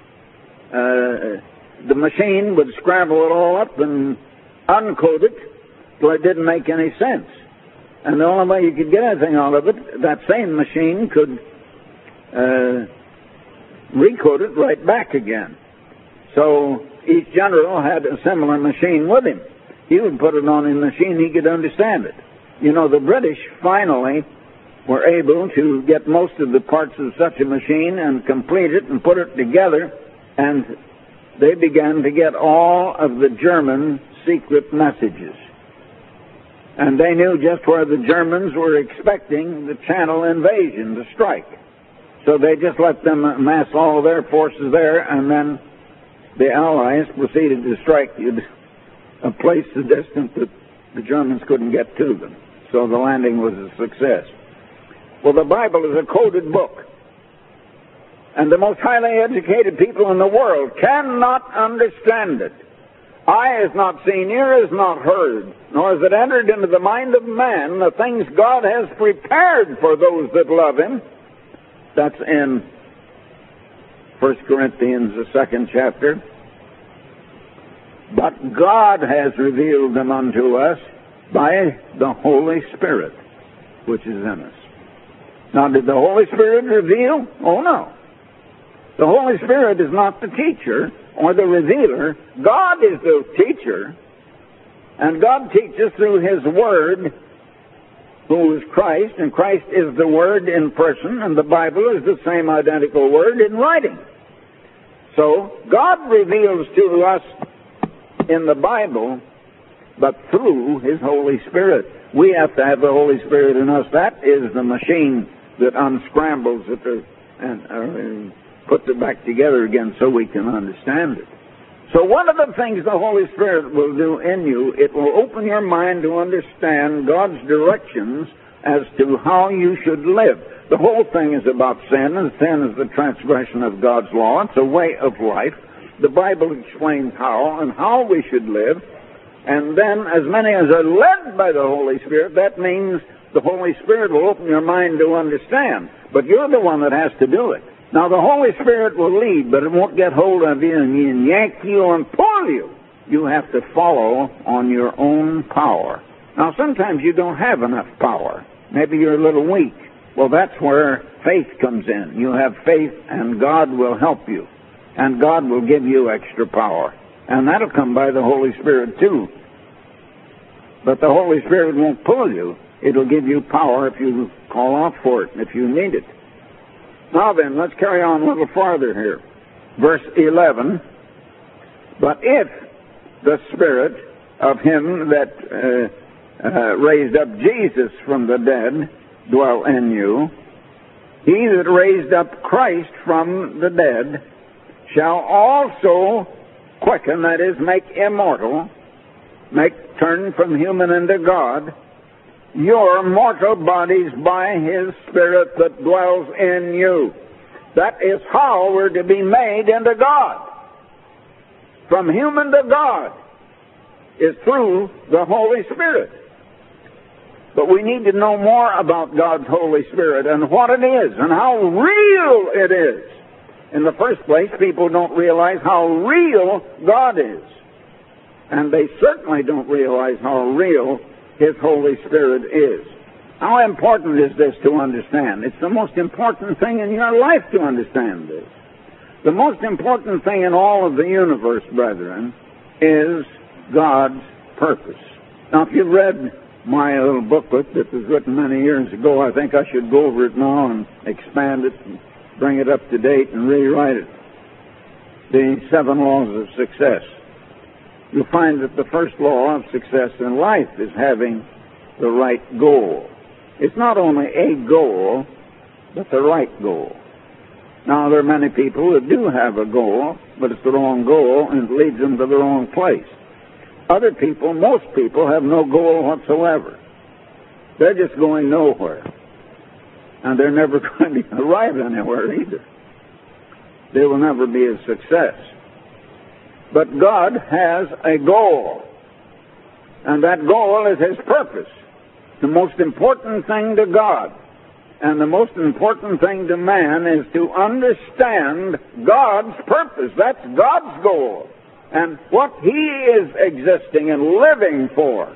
Uh, the machine would scramble it all up and uncode it till it didn't make any sense. And the only way you could get anything out of it, that same machine could uh, recode it right back again. So each general had a similar machine with him. He would put it on his machine, he could understand it. You know, the British finally were able to get most of the parts of such a machine and complete it and put it together, and they began to get all of the German secret messages. And they knew just where the Germans were expecting the Channel invasion to strike. So they just let them amass all their forces there, and then the Allies proceeded to strike a place so distant that the Germans couldn't get to them. So the landing was a success. Well, the Bible is a coded book. And the most highly educated people in the world cannot understand it Eye has not seen, ear has not heard, nor has it entered into the mind of man the things God has prepared for those that love Him. That's in First Corinthians, the second chapter. But God has revealed them unto us by the Holy Spirit, which is in us. Now, did the Holy Spirit reveal? Oh, no. The Holy Spirit is not the teacher or the revealer. God is the teacher, and God teaches through His Word, who is Christ, and Christ is the Word in person, and the Bible is the same identical Word in writing. So, God reveals to us in the Bible, but through His Holy Spirit. We have to have the Holy Spirit in us. That is the machine that unscrambles it and uh, puts it back together again so we can understand it. So one of the things the Holy Spirit will do in you, it will open your mind to understand God's directions as to how you should live. The whole thing is about sin, and sin is the transgression of God's law. It's a way of life. The Bible explains how and how we should live. And then, as many as are led by the Holy Spirit, that means the Holy Spirit will open your mind to understand. But you're the one that has to do it. Now, the Holy Spirit will lead, but it won't get hold of you and yank you and pull you. You have to follow on your own power. Now, sometimes you don't have enough power. Maybe you're a little weak. Well, that's where faith comes in. You have faith, and God will help you. And God will give you extra power. And that'll come by the Holy Spirit, too. But the Holy Spirit won't pull you. It'll give you power if you call out for it, if you need it. Now then, let's carry on a little farther here. Verse eleven. But if the Spirit of Him that uh, uh, raised up Jesus from the dead dwell in you, He that raised up Christ from the dead shall also quicken, that is, make immortal, make turn from human into God, your mortal bodies by His Spirit that dwells in you. That is how we're to be made into God. From human to God is through the Holy Spirit. But we need to know more about God's Holy Spirit and what it is and how real it is. In the first place, people don't realize how real God is. And they certainly don't realize how real His Holy Spirit is. How important is this to understand? It's the most important thing in your life to understand this. The most important thing in all of the universe, brethren, is God's purpose. Now, if you've read my little booklet that was written many years ago, I think I should go over it now and expand it and bring it up to date and rewrite it. The seven laws of success. You'll find that the first law of success in life is having the right goal. It's not only a goal, but the right goal. Now, there are many people that do have a goal, but it's the wrong goal and it leads them to the wrong place. Other people, most people, have no goal whatsoever. They're just going nowhere. And they're never going to arrive anywhere either. They will never be a success. But God has a goal. And that goal is His purpose. The most important thing to God and the most important thing to man is to understand God's purpose. That's God's goal. And what He is existing and living for.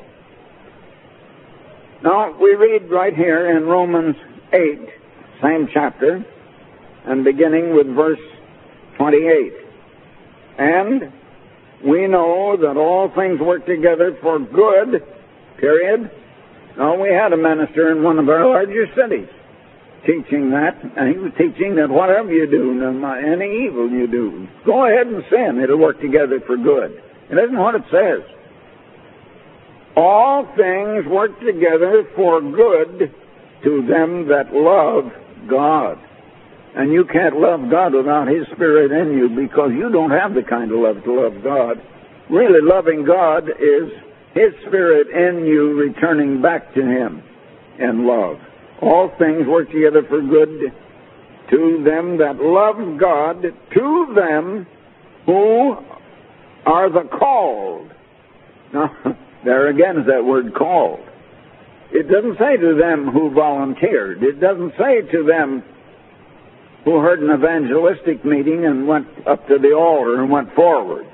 Now, we read right here in Romans eight, same chapter, and beginning with verse twenty-eight. And we know that all things work together for good, period. Now, we had a minister in one of our larger cities teaching that, and he was teaching that whatever you do, any evil you do, go ahead and sin. It'll work together for good. It isn't what it says. All things work together for good to them that love God. And you can't love God without His Spirit in you, because you don't have the kind of love to love God. Really, loving God is His Spirit in you returning back to Him in love. All things work together for good to them that love God, to them who are the called. Now, there again is that word called. It doesn't say to them who volunteered. It doesn't say to them who heard an evangelistic meeting and went up to the altar and went forward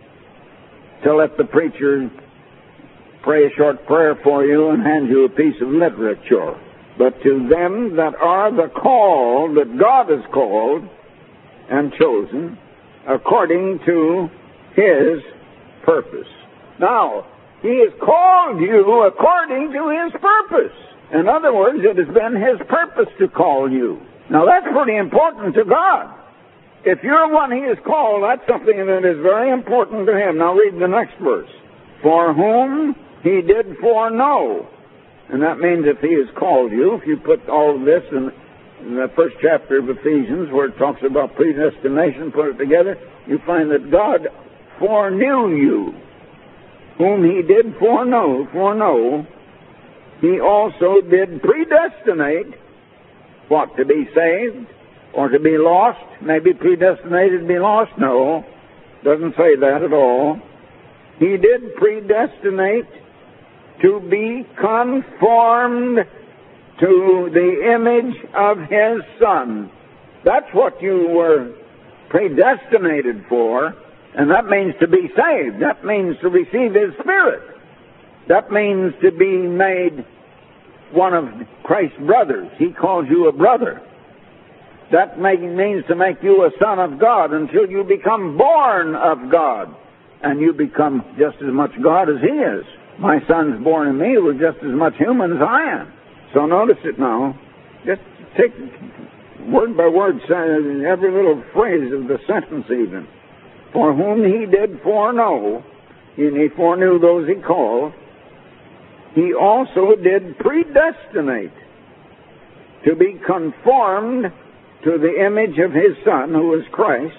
to let the preacher pray a short prayer for you and hand you a piece of literature. But to them that are the called, that God has called and chosen according to His purpose. Now, He has called you according to His purpose. In other words, it has been His purpose to call you. Now, that's pretty important to God. If you're one He has called, that's something that is very important to Him. Now, read the next verse. For whom He did foreknow. And that means if He has called you, if you put all of this in, in the first chapter of Ephesians, where it talks about predestination, put it together, you find that God foreknew you. Whom He did foreknow, foreknow, He also did predestinate, what, to be saved or to be lost? Maybe predestinated to be lost? No, doesn't say that at all. He did predestinate to be conformed to the image of His Son. That's what you were predestinated for. And that means to be saved. That means to receive His Spirit. That means to be made one of Christ's brothers. He calls you a brother. That make, means to make you a son of God until you become born of God. And you become just as much God as He is. My son's born in me was just as much human as I am. So notice it now. Just take word by word, every little phrase of the sentence even. For whom He did foreknow, and He foreknew those He called, He also did predestinate to be conformed to the image of His Son, who is Christ,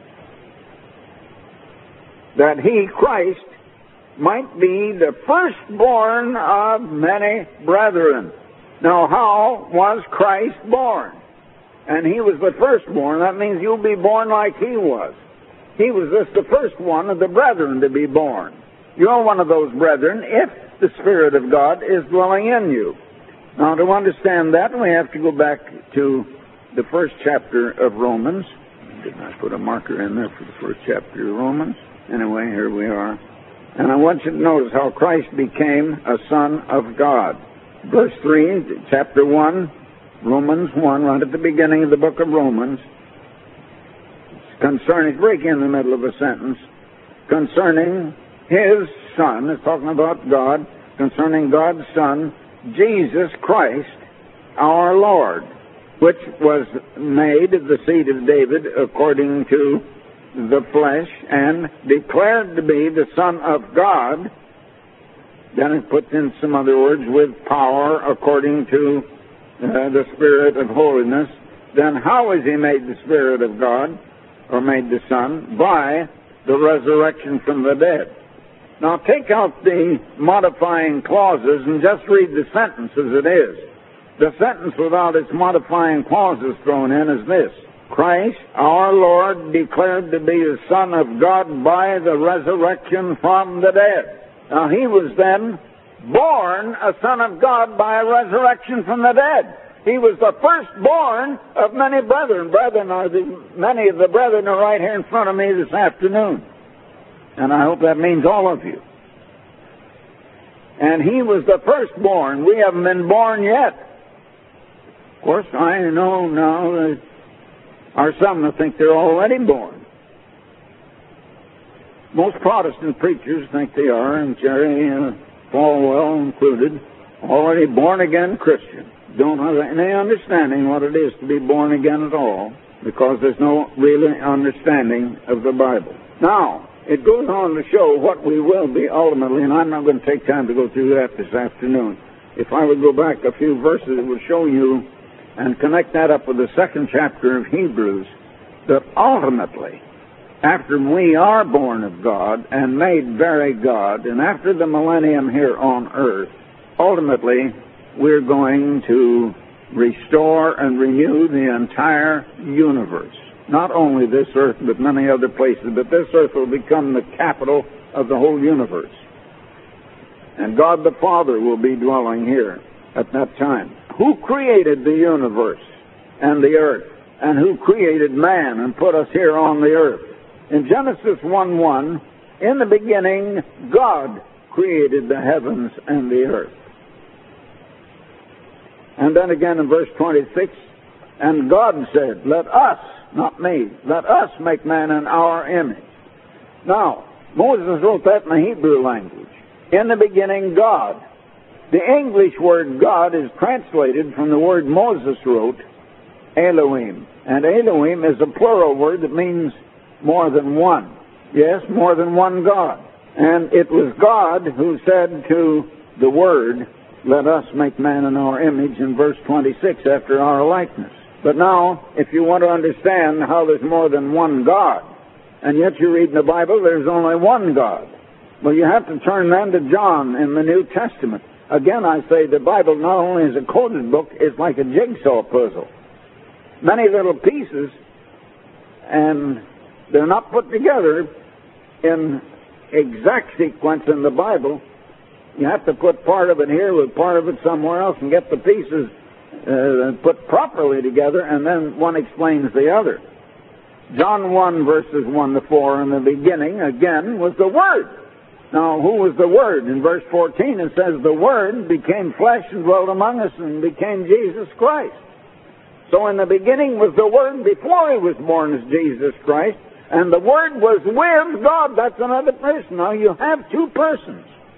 that He, Christ, might be the firstborn of many brethren. Now, how was Christ born? And He was the firstborn. That means you'll be born like He was. He was just the first one of the brethren to be born. You're one of those brethren if the Spirit of God is dwelling in you. Now, to understand that, we have to go back to the first chapter of Romans. Didn't I put a marker in there for the first chapter of Romans? Anyway, here we are. And I want you to notice how Christ became a son of God. Verse three, chapter one, Romans one, right at the beginning of the book of Romans. Concerning, break in the middle of a sentence, concerning His Son, it's talking about God, concerning God's Son, Jesus Christ, our Lord, which was made of the seed of David according to the flesh and declared to be the Son of God. Then it puts in some other words, with power according to uh, the Spirit of holiness. Then how is He made the Spirit of God? Or made the Son, by the resurrection from the dead. Now take out the modifying clauses and just read the sentence as it is. The sentence without its modifying clauses thrown in is this. Christ, our Lord, declared to be the Son of God by the resurrection from the dead. Now He was then born a Son of God by a resurrection from the dead. He was the firstborn of many brethren. Brethren are the, many of the brethren are right here in front of me this afternoon. And I hope that means all of you. And He was the firstborn. We haven't been born yet. Of course, I know now that are some that think they're already born. Most Protestant preachers think they are, and Jerry uh, Falwell included, already born-again Christians. Don't have any understanding what it is to be born again at all, because there's no real understanding of the Bible. Now, it goes on to show what we will be ultimately, and I'm not going to take time to go through that this afternoon. If I would go back a few verses, it would show you and connect that up with the second chapter of Hebrews, that ultimately, after we are born of God and made very God, and after the millennium here on earth, ultimately, we're going to restore and renew the entire universe. Not only this earth, but many other places. But this earth will become the capital of the whole universe. And God the Father will be dwelling here at that time. Who created the universe and the earth? And who created man and put us here on the earth? In Genesis one one, in the beginning, God created the heavens and the earth. And then again in verse twenty-six, and God said, let us, not me, let us make man in our image. Now, Moses wrote that in the Hebrew language. In the beginning, God. The English word God is translated from the word Moses wrote, Elohim. And Elohim is a plural word that means more than one. Yes, more than one God. And it was God who said to the Word, let us make man in our image, in verse twenty-six, after our likeness. But now, if you want to understand how there's more than one God, and yet you read in the Bible there's only one God, well, you have to turn then to John in the New Testament. Again, I say the Bible not only is a coded book, it's like a jigsaw puzzle. Many little pieces, and they're not put together in exact sequence in the Bible. You have to put part of it here with part of it somewhere else and get the pieces uh, put properly together, and then one explains the other. John one, verses one to four, in the beginning, again, was the Word. Now, who was the Word? In verse fourteen, it says, the Word became flesh and dwelt among us and became Jesus Christ. So in the beginning was the Word before he was born as Jesus Christ, and the Word was with God. That's another person. Now, you have two persons.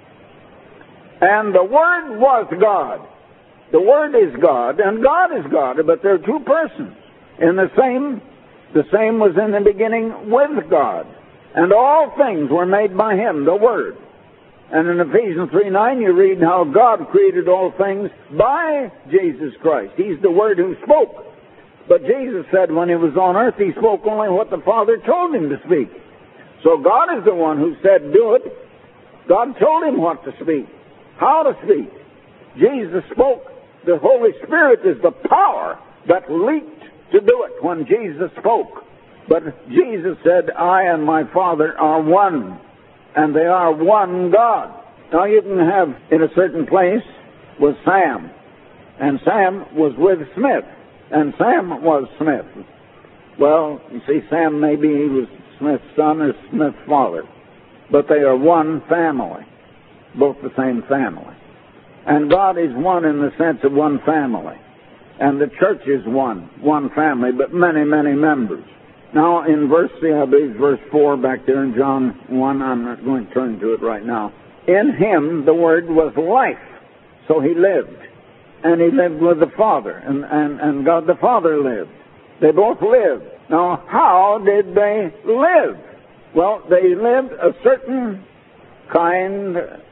And the Word was God. The Word is God, and God is God, but they're two persons. In the same, the same was in the beginning with God. And all things were made by him, the Word. And in Ephesians three nine, you read how God created all things by Jesus Christ. He's the Word who spoke. But Jesus said when he was on earth, he spoke only what the Father told him to speak. So God is the one who said, do it. God told him what to speak, how to speak. Jesus spoke. The Holy Spirit is the power that leaped to do it when Jesus spoke. But Jesus said, I and my Father are one, and they are one God. Now you can have, in a certain place, was Sam, and Sam was with Smith, and Sam was Smith. Well, you see, Sam, maybe he was Smith's son or Smith's father, but they are one family, both the same family. And God is one in the sense of one family, and the church is one, one family, but many, many members. Now, in verse, I believe, verse four back there in John one, I'm not going to turn to it right now. In him, the Word was life. So he lived. And he lived with the Father. And, and, and God the Father lived. They both lived. Now, how did they live? Well, they lived a certain kind.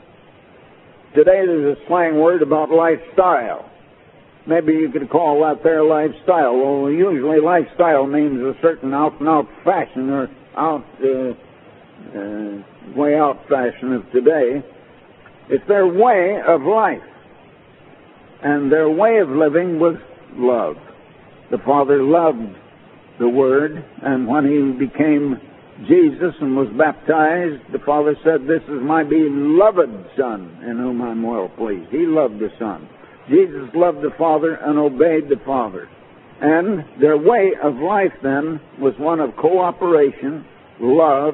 Today there's a slang word about lifestyle. Maybe you could call that their lifestyle. Well, usually lifestyle means a certain out-and-out fashion or out, uh, uh, way out fashion of today. It's their way of life. And their way of living was love. The Father loved the Word, and when he became Jesus and was baptized, the Father said, this is my beloved Son, in whom I'm well pleased. He loved the Son. Jesus loved the Father and obeyed the Father. And their way of life then was one of cooperation, love,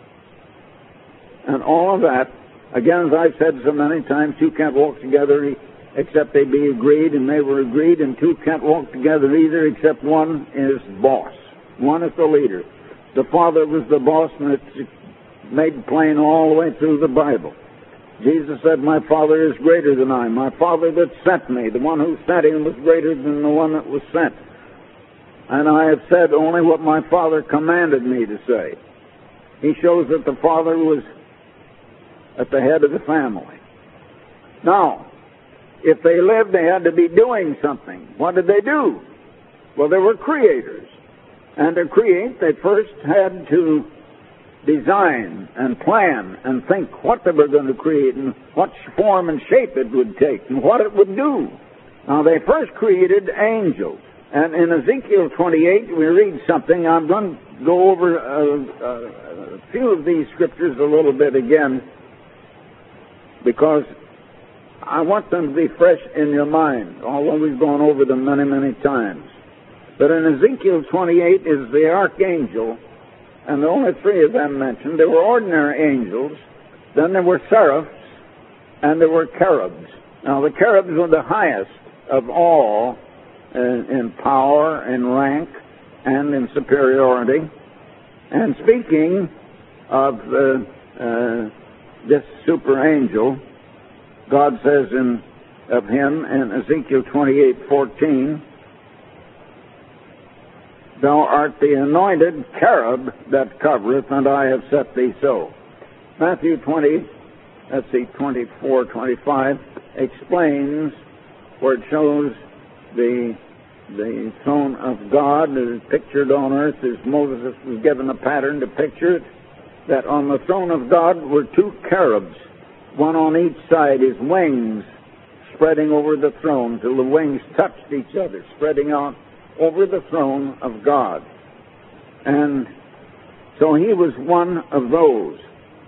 and all of that. Again, as I've said so many times, two can't walk together except they be agreed, and they were agreed, and two can't walk together either except one is boss. One is the leader. The Father was the boss, and it's made plain all the way through the Bible. Jesus said, my Father is greater than I. My Father that sent me, the one who sent him was greater than the one that was sent. And I have said only what my Father commanded me to say. He shows that the Father was at the head of the family. Now, if they lived, they had to be doing something. What did they do? Well, they were creators. And to create, they first had to design and plan and think what they were going to create and what form and shape it would take and what it would do. Now, they first created angels. And in Ezekiel twenty-eight, we read something. I'm going to go over a, a, a few of these scriptures a little bit again, because I want them to be fresh in your mind, although we've gone over them many, many times. But in Ezekiel twenty-eight is the archangel, and there are only three of them mentioned. There were ordinary angels, then there were seraphs, and there were cherubs. Now, the cherubs were the highest of all in, in power, in rank, and in superiority. And speaking of uh, uh, this super angel, God says in, of him in Ezekiel twenty-eight fourteen, "Thou art the anointed cherub that covereth, and I have set thee so." Matthew twenty, let's see, twenty-four, twenty-five explains where it shows the the throne of God is pictured on earth as Moses was given a pattern to picture it, that on the throne of God were two cherubs, one on each side, his wings spreading over the throne till the wings touched each other, spreading out over the throne of God. And so he was one of those.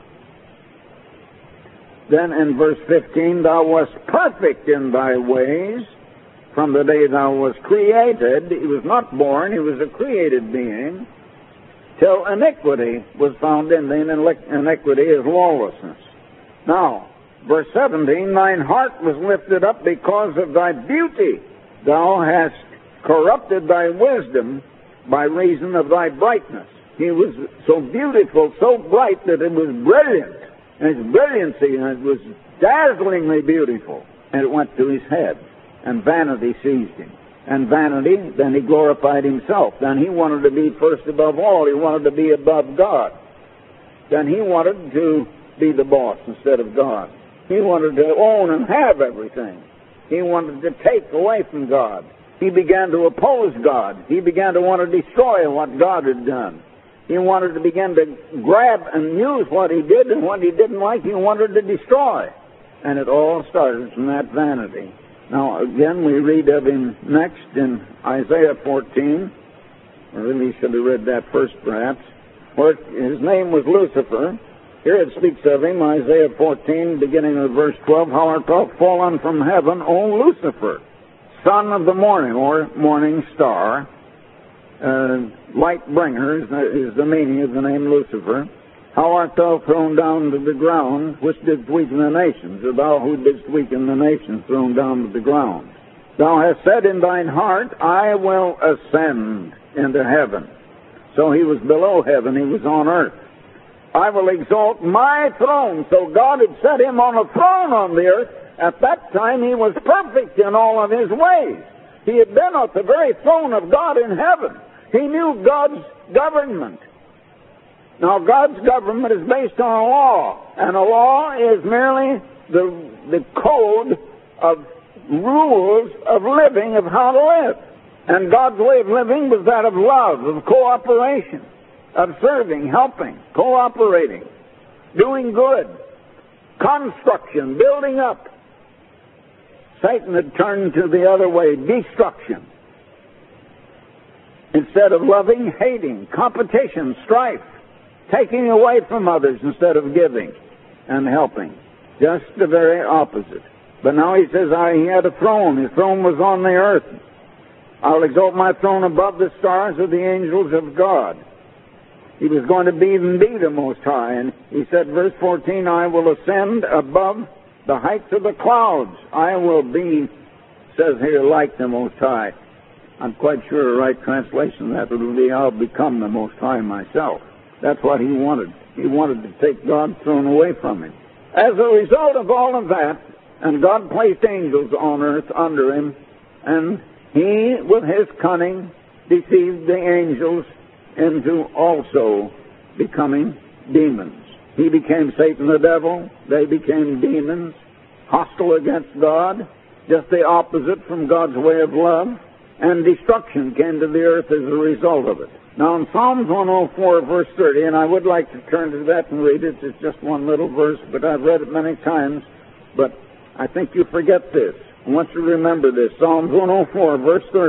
Then in verse fifteen, "Thou wast perfect in thy ways from the day thou was created." He was not born, he was a created being, "till iniquity was found in thee, and iniquity is lawlessness." Now, verse seventeen, "Thine heart was lifted up because of thy beauty. Thou hast corrupted thy wisdom by reason of thy brightness." He was so beautiful, so bright that it was brilliant. And his brilliancy, and it was dazzlingly beautiful. And it went to his head. And vanity seized him. And vanity, then he glorified himself. Then he wanted to be first above all. He wanted to be above God. Then he wanted to be the boss instead of God. He wanted to own and have everything. He wanted to take away from God. He began to oppose God. He began to want to destroy what God had done. He wanted to begin to grab and use what he did, and what he didn't like, he wanted to destroy. And it all started from that vanity. Now, again, we read of him next in Isaiah fourteen. I really should have read that first, perhaps. Where his name was Lucifer. Here it speaks of him, Isaiah fourteen, beginning with verse twelve. "How art thou fallen from heaven, O Lucifer, son of the morning," or morning star. Uh, light bringer is the, is the meaning of the name Lucifer. "How art thou thrown down to the ground, which didst weaken the nations, or thou who didst weaken the nations, thrown down to the ground? Thou hast said in thine heart, I will ascend into heaven." So he was below heaven, he was on earth. "I will exalt my throne." So God had set him on a throne on the earth. At that time he was perfect in all of his ways. He had been at the very throne of God in heaven. He knew God's government. Now, God's government is based on a law, and a law is merely the, the code of rules of living, of how to live. And God's way of living was that of love, of cooperation, of serving, helping, cooperating, doing good, construction, building up. Satan had turned to the other way, destruction. Instead of loving, hating, competition, strife, taking away from others instead of giving and helping. Just the very opposite. But now he says, I, he had a throne. His throne was on the earth. "I'll exalt my throne above the stars of the angels of God." He was going to be even be the Most High. And he said, verse fourteen, "I will ascend above the heights of the clouds. I will be," says here, "like the Most High." I'm quite sure a right translation of that would be, "I'll become the Most High myself." That's what he wanted. He wanted to take God's throne away from him. As a result of all of that, and God placed angels on earth under him, and he, with his cunning, deceived the angels into also becoming demons. He became Satan the devil. They became demons, hostile against God, just the opposite from God's way of love, and destruction came to the earth as a result of it. Now in Psalms one oh four, verse thirty, and I would like to turn to that and read it. It's just one little verse, but I've read it many times, but I think you forget this. I want you to remember this. Psalms one oh four, verse thirty.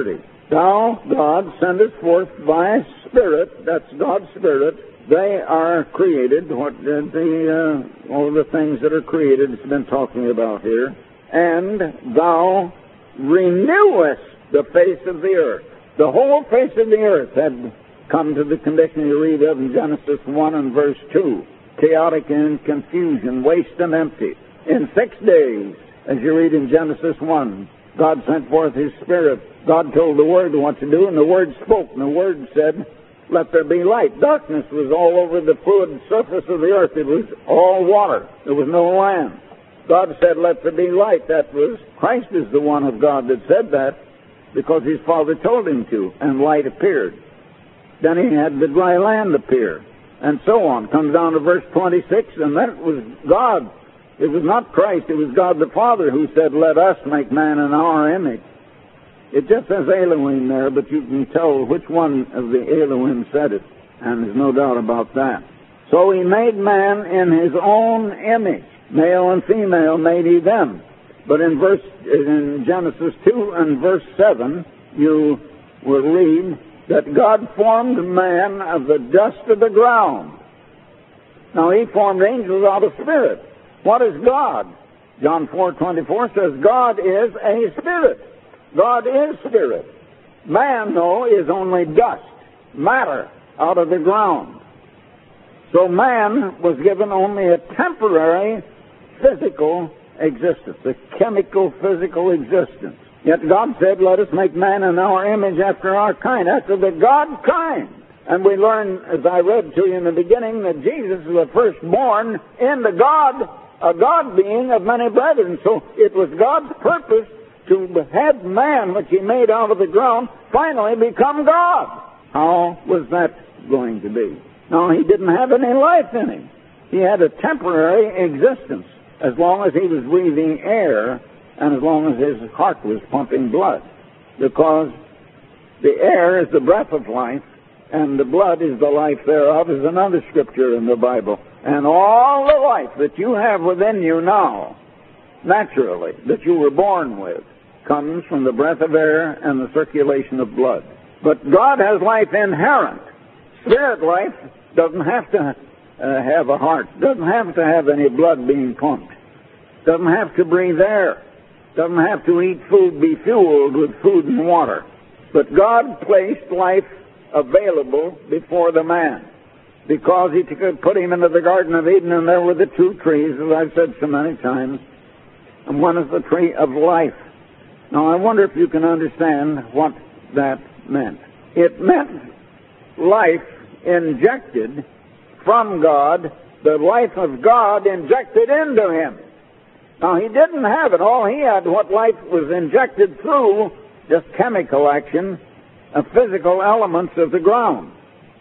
Thou, God, sendest forth thy Spirit, that's God's Spirit. They are created, what the, uh, all the things that are created it's been talking about here. And thou renewest the face of the earth. The whole face of the earth had come to the condition you read of in Genesis one and verse two. Chaotic and confusion, waste and empty. In six days, as you read in Genesis one, God sent forth His Spirit. God told the Word what to do, and the Word spoke, and the Word said, let there be light. Darkness was all over the fluid surface of the earth. It was all water. There was no land. God said, let there be light. That was, Christ is the one of God that said that, because His Father told Him to, and light appeared. Then He had the dry land appear, and so on. Comes down to verse twenty-six, and that was God. It was not Christ, it was God the Father who said, let us make man in our image. It just says Elohim there, but you can tell which one of the Elohim said it, and there's no doubt about that. So He made man in His own image. Male and female made He them. But in verse in Genesis two and verse seven, you will read that God formed man of the dust of the ground. Now He formed angels out of spirit. What is God? John four twenty-four says God is a spirit. God is spirit. Man, though, is only dust, matter, out of the ground. So man was given only a temporary physical existence, a chemical physical existence. Yet God said, let us make man in our image after our kind, after the God kind. And we learn, as I read to you in the beginning, that Jesus is the firstborn in the God, a God being of many brethren. So it was God's purpose to have man, which He made out of the ground, finally become God. How was that going to be? No, He didn't have any life in Him. He had a temporary existence as long as He was breathing air and as long as His heart was pumping blood. Because the air is the breath of life and the blood is the life thereof, is another scripture in the Bible. And all the life that you have within you now, naturally, that you were born with, comes from the breath of air and the circulation of blood. But God has life inherent. Spirit life doesn't have to uh, have a heart, doesn't have to have any blood being pumped, doesn't have to breathe air, doesn't have to eat food, be fueled with food and water. But God placed life available before the man, because He could put him into the Garden of Eden, and there were the two trees, as I've said so many times, and one is the tree of life. Now, I wonder if you can understand what that meant. It meant life injected from God, the life of God injected into him. Now, he didn't have it. All he had, what life was injected through, just chemical action of physical elements of the ground.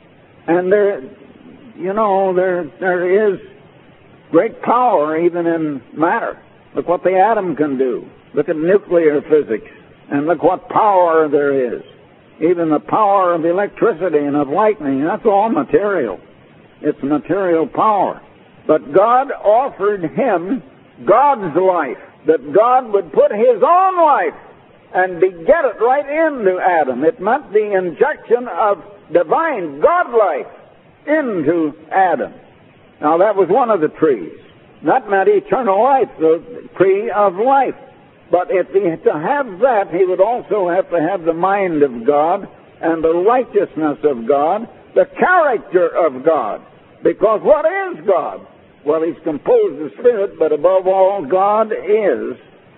And there, you know, there there is great power even in matter. Look what the atom can do. Look at nuclear physics, and look what power there is. Even the power of electricity and of lightning, that's all material. It's material power. But God offered him God's life, that God would put His own life and beget it right into Adam. It meant the injection of divine God life into Adam. Now, that was one of the trees. That meant eternal life, the tree of life. But if he, to have that, he would also have to have the mind of God and the righteousness of God, the character of God. Because what is God? Well, He's composed of spirit, but above all, God is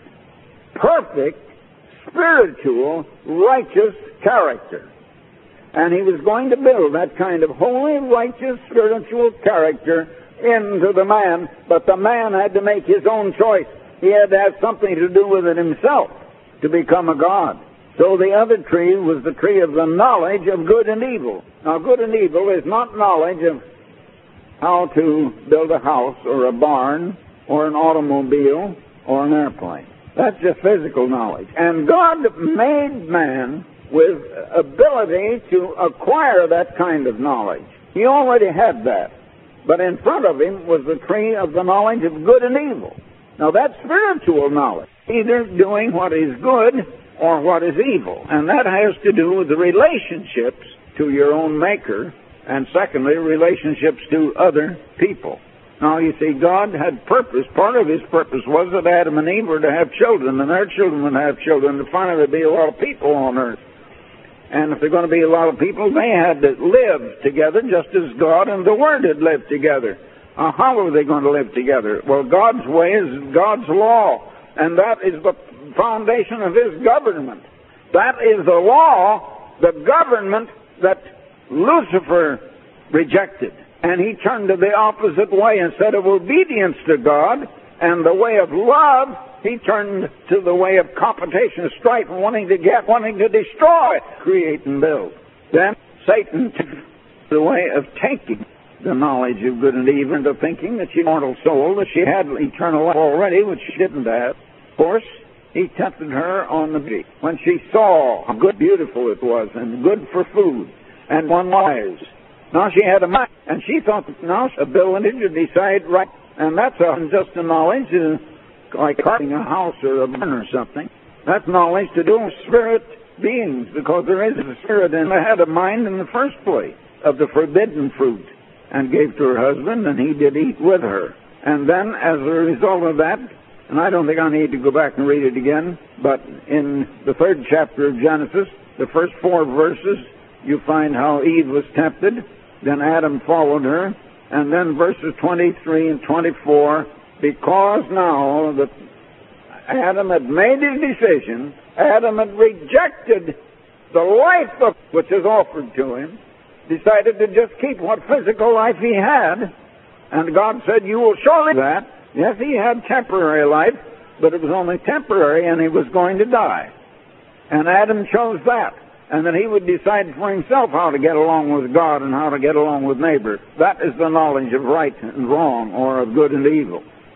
perfect, spiritual, righteous character. And He was going to build that kind of holy, righteous, spiritual character into the man, but the man had to make his own choice. He had to have something to do with it himself to become a God. So the other tree was the tree of the knowledge of good and evil. Now, good and evil is not knowledge of how to build a house or a barn or an automobile or an airplane. That's just physical knowledge. And God made man with ability to acquire that kind of knowledge. He already had that. But in front of him was the tree of the knowledge of good and evil. Now, that's spiritual knowledge. Either doing what is good or what is evil. And that has to do with the relationships to your own Maker, and secondly, relationships to other people. Now, you see, God had purpose. Part of His purpose was that Adam and Eve were to have children, and their children would have children, and finally there'd be a lot of people on earth. And if there are going to be a lot of people, they had to live together just as God and the Word had lived together. Uh, how are they going to live together? Well, God's way is God's law, and that is the foundation of His government. That is the law, the government that Lucifer rejected. And he turned to the opposite way. Instead of obedience to God and the way of love, he turned to the way of competition, strife, and wanting to get, wanting to destroy, create, and build. Then Satan took the way of taking the knowledge of good and evil into thinking that she mortal soul, that she had eternal life already, which she didn't have. Of course, he tempted her on the beauty. When she saw how good, beautiful it was, and good for food, and one wise. Now she had a mind, and she thought that now ability to decide right, and that's not just a knowledge, uh, like carving a house or a barn or something. That's knowledge to do with spirit beings, because there is a spirit, and they had a mind in the first place of the forbidden fruit, and gave to her husband, and he did eat with her. And then, as a result of that, and I don't think I need to go back and read it again, but in the third chapter of Genesis, the first four verses, you find how Eve was tempted. Then Adam followed her. And then verses twenty-three and twenty-four, because now that Adam had made his decision, Adam had rejected the life of, which is offered to him, decided to just keep what physical life he had. And God said, you will surely do that. Yes, he had temporary life, but it was only temporary, and he was going to die. And Adam chose that. And that he would decide for himself how to get along with God and how to get along with neighbor. That is the knowledge of right and wrong, or of good and evil.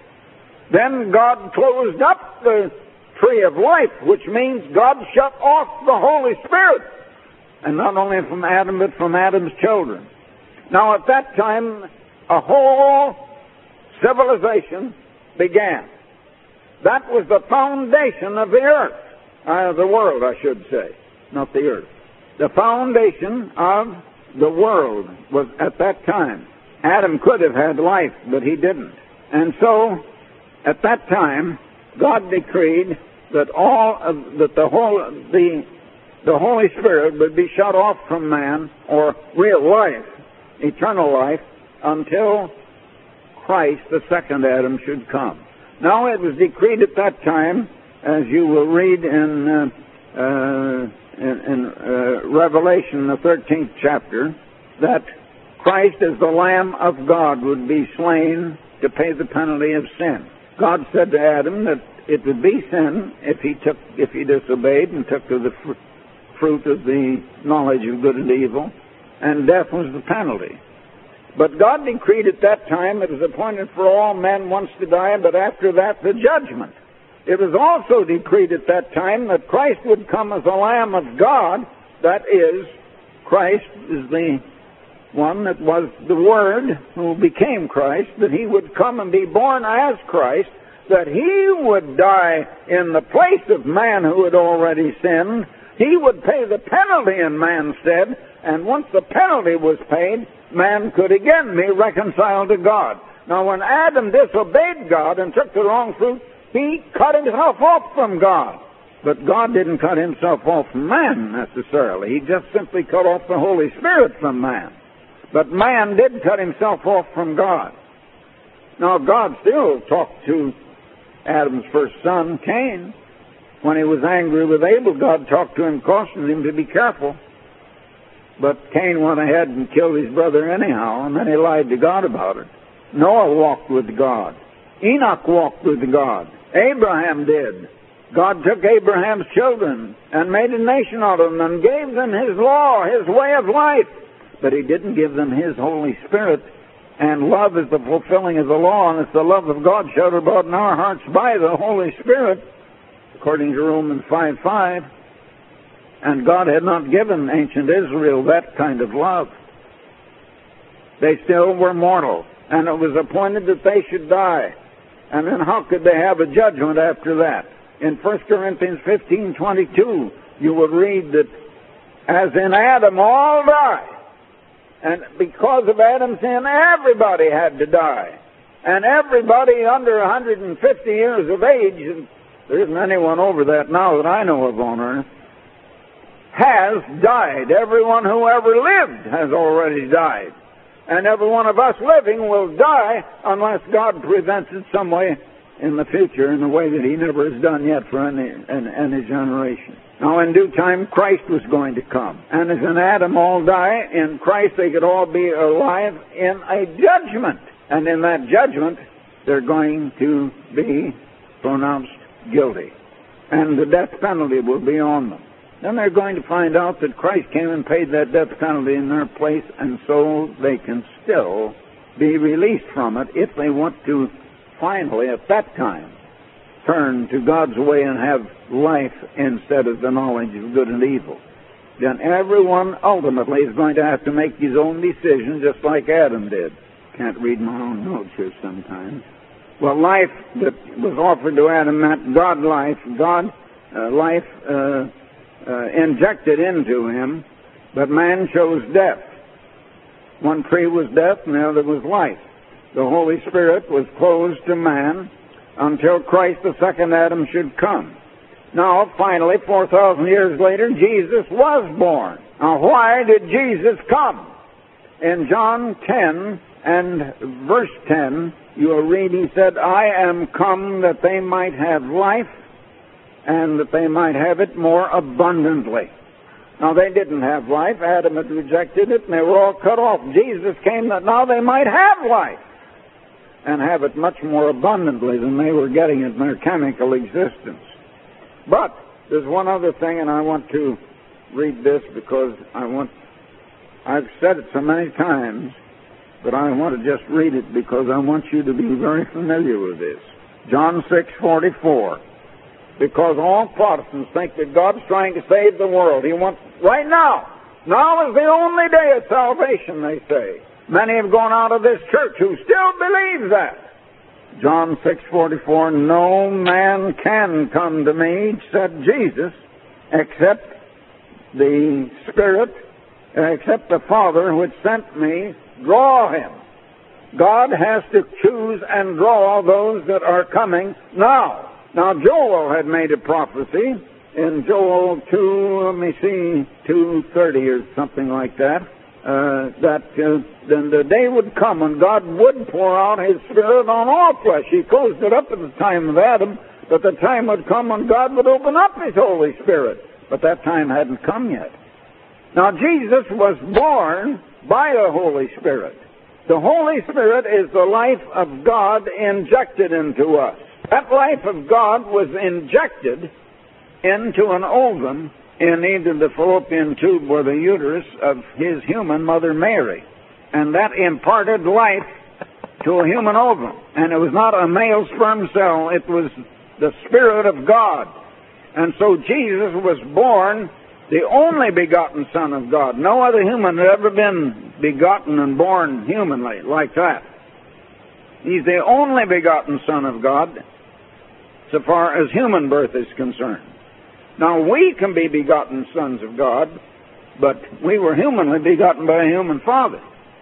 Then God closed up the tree of life, which means God shut off the Holy Spirit. And not only from Adam, but from Adam's children. Now at that time, a whole civilization began. That was the foundation of the earth. Uh, the world, I should say. Not the earth. The foundation of the world was at that time. Adam could have had life, but he didn't. And so, at that time, God decreed that all of, that the whole the the Holy Spirit would be shut off from man, or real life, eternal life, until Christ, the second Adam, should come. Now it was decreed at that time, as you will read in uh, uh, in, in uh, Revelation, the thirteenth chapter, that Christ as the Lamb of God would be slain to pay the penalty of sin. God said to Adam that it would be sin if he took, if he disobeyed and took of the fr- fruit of the knowledge of good and evil, and death was the penalty. But God decreed at that time it was appointed for all men once to die, but after that the judgment. It was also decreed at that time that Christ would come as a Lamb of God. That is, Christ is the one that was the Word who became Christ, that He would come and be born as Christ, that He would die in the place of man who had already sinned. He would pay the penalty in man's stead, and once the penalty was paid, man could again be reconciled to God. Now, when Adam disobeyed God and took the wrong fruit, he cut himself off from God. But God didn't cut himself off from man, necessarily. He just simply cut off the Holy Spirit from man. But man did cut himself off from God. Now, God still talked to Adam's first son, Cain. When he was angry with Abel, God talked to him, cautioned him to be careful. But Cain went ahead and killed his brother anyhow, and then he lied to God about it. Noah walked with God. Enoch walked with God. Abraham did. God took Abraham's children and made a nation out of them and gave them His law, His way of life. But He didn't give them His Holy Spirit. And love is the fulfilling of the law, and it's the love of God shed abroad in our hearts by the Holy Spirit, according to Romans five five. And God had not given ancient Israel that kind of love. They still were mortal, and it was appointed that they should die. And then how could they have a judgment after that? In First Corinthians fifteen twenty-two, you will read that as in Adam all die, and because of Adam's sin, everybody had to die. And everybody under one hundred fifty years of age, and there isn't anyone over that now that I know of on earth, has died. Everyone who ever lived has already died. And every one of us living will die unless God prevents it some way in the future in a way that He never has done yet for any, any, any generation. Now, in due time, Christ was going to come. And as in Adam all die, in Christ they could all be alive in a judgment. And in that judgment, they're going to be pronounced guilty. And the death penalty will be on them. Then they're going to find out that Christ came and paid that death penalty in their place, and so they can still be released from it if they want to finally, at that time, turn to God's way and have life instead of the knowledge of good and evil. Then everyone ultimately is going to have to make his own decision, just like Adam did. Can't read my own notes here sometimes. Well, life that was offered to Adam, that God life, God uh, life uh, uh, injected into him, but man chose death. One tree was death, and the other was life. The Holy Spirit was closed to man until Christ, the second Adam, should come. Now, finally, four thousand years later, Jesus was born. Now, why did Jesus come? In John ten and verse ten, you will read, He said, I am come that they might have life, and that they might have it more abundantly. Now, they didn't have life. Adam had rejected it, and they were all cut off. Jesus came that now they might have life, and have it much more abundantly than they were getting it in their chemical existence. But there's one other thing, and I want to read this because I want, I've said it so many times, but I want to just read it because I want you to be very familiar with this. John six forty-four. Because all Protestants think that God's trying to save the world. He wants, right now, now is the only day of salvation, they say. Many have gone out of this church who still believe that. John six forty-four, no man can come to me, said Jesus, except the Spirit, except the Father which sent me, draw him. God has to choose and draw those that are coming now. Now, Joel had made a prophecy in Joel two, let me see, two thirty or something like that, uh, that uh, then the day would come when God would pour out His Spirit on all flesh. He closed it up at the time of Adam, but the time would come when God would open up His Holy Spirit. But that time hadn't come yet. Now, Jesus was born by the Holy Spirit. The Holy Spirit is the life of God injected into us. That life of God was injected into an ovum in either the fallopian tube or the uterus of His human mother Mary. And that imparted life to a human ovum. And it was not a male sperm cell, it was the Spirit of God. And so Jesus was born the only begotten Son of God. No other human had ever been begotten and born humanly like that. He's the only begotten Son of God so far as human birth is concerned. Now, we can be begotten sons of God, but we were humanly begotten by a human father.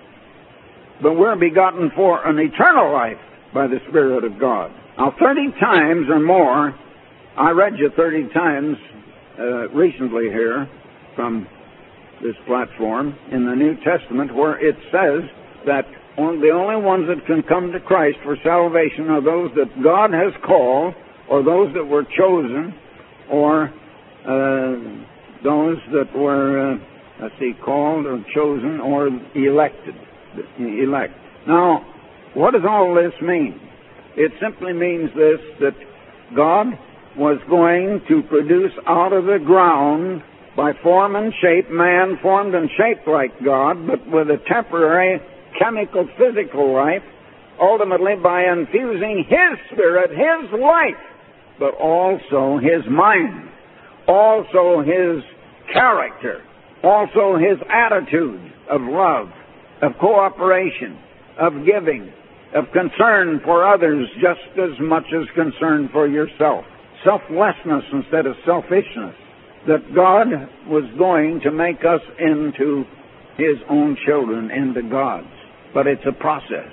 But we're begotten for an eternal life by the Spirit of God. Now, thirty times or more, I read you thirty times uh, recently here from this platform in the New Testament where it says that on, the only ones that can come to Christ for salvation are those that God has called, or those that were chosen, or uh, those that were, uh, let's see, called or chosen or elected. Elect. Now, what does all this mean? It simply means this, that God was going to produce out of the ground, by form and shape, man formed and shaped like God, but with a temporary chemical, physical life, ultimately by infusing His Spirit, His life, but also His mind, also His character, also His attitude of love, of cooperation, of giving, of concern for others just as much as concern for yourself. selflessness instead of selfishness, that God was going to make us into His own children, into God's. But it's a process.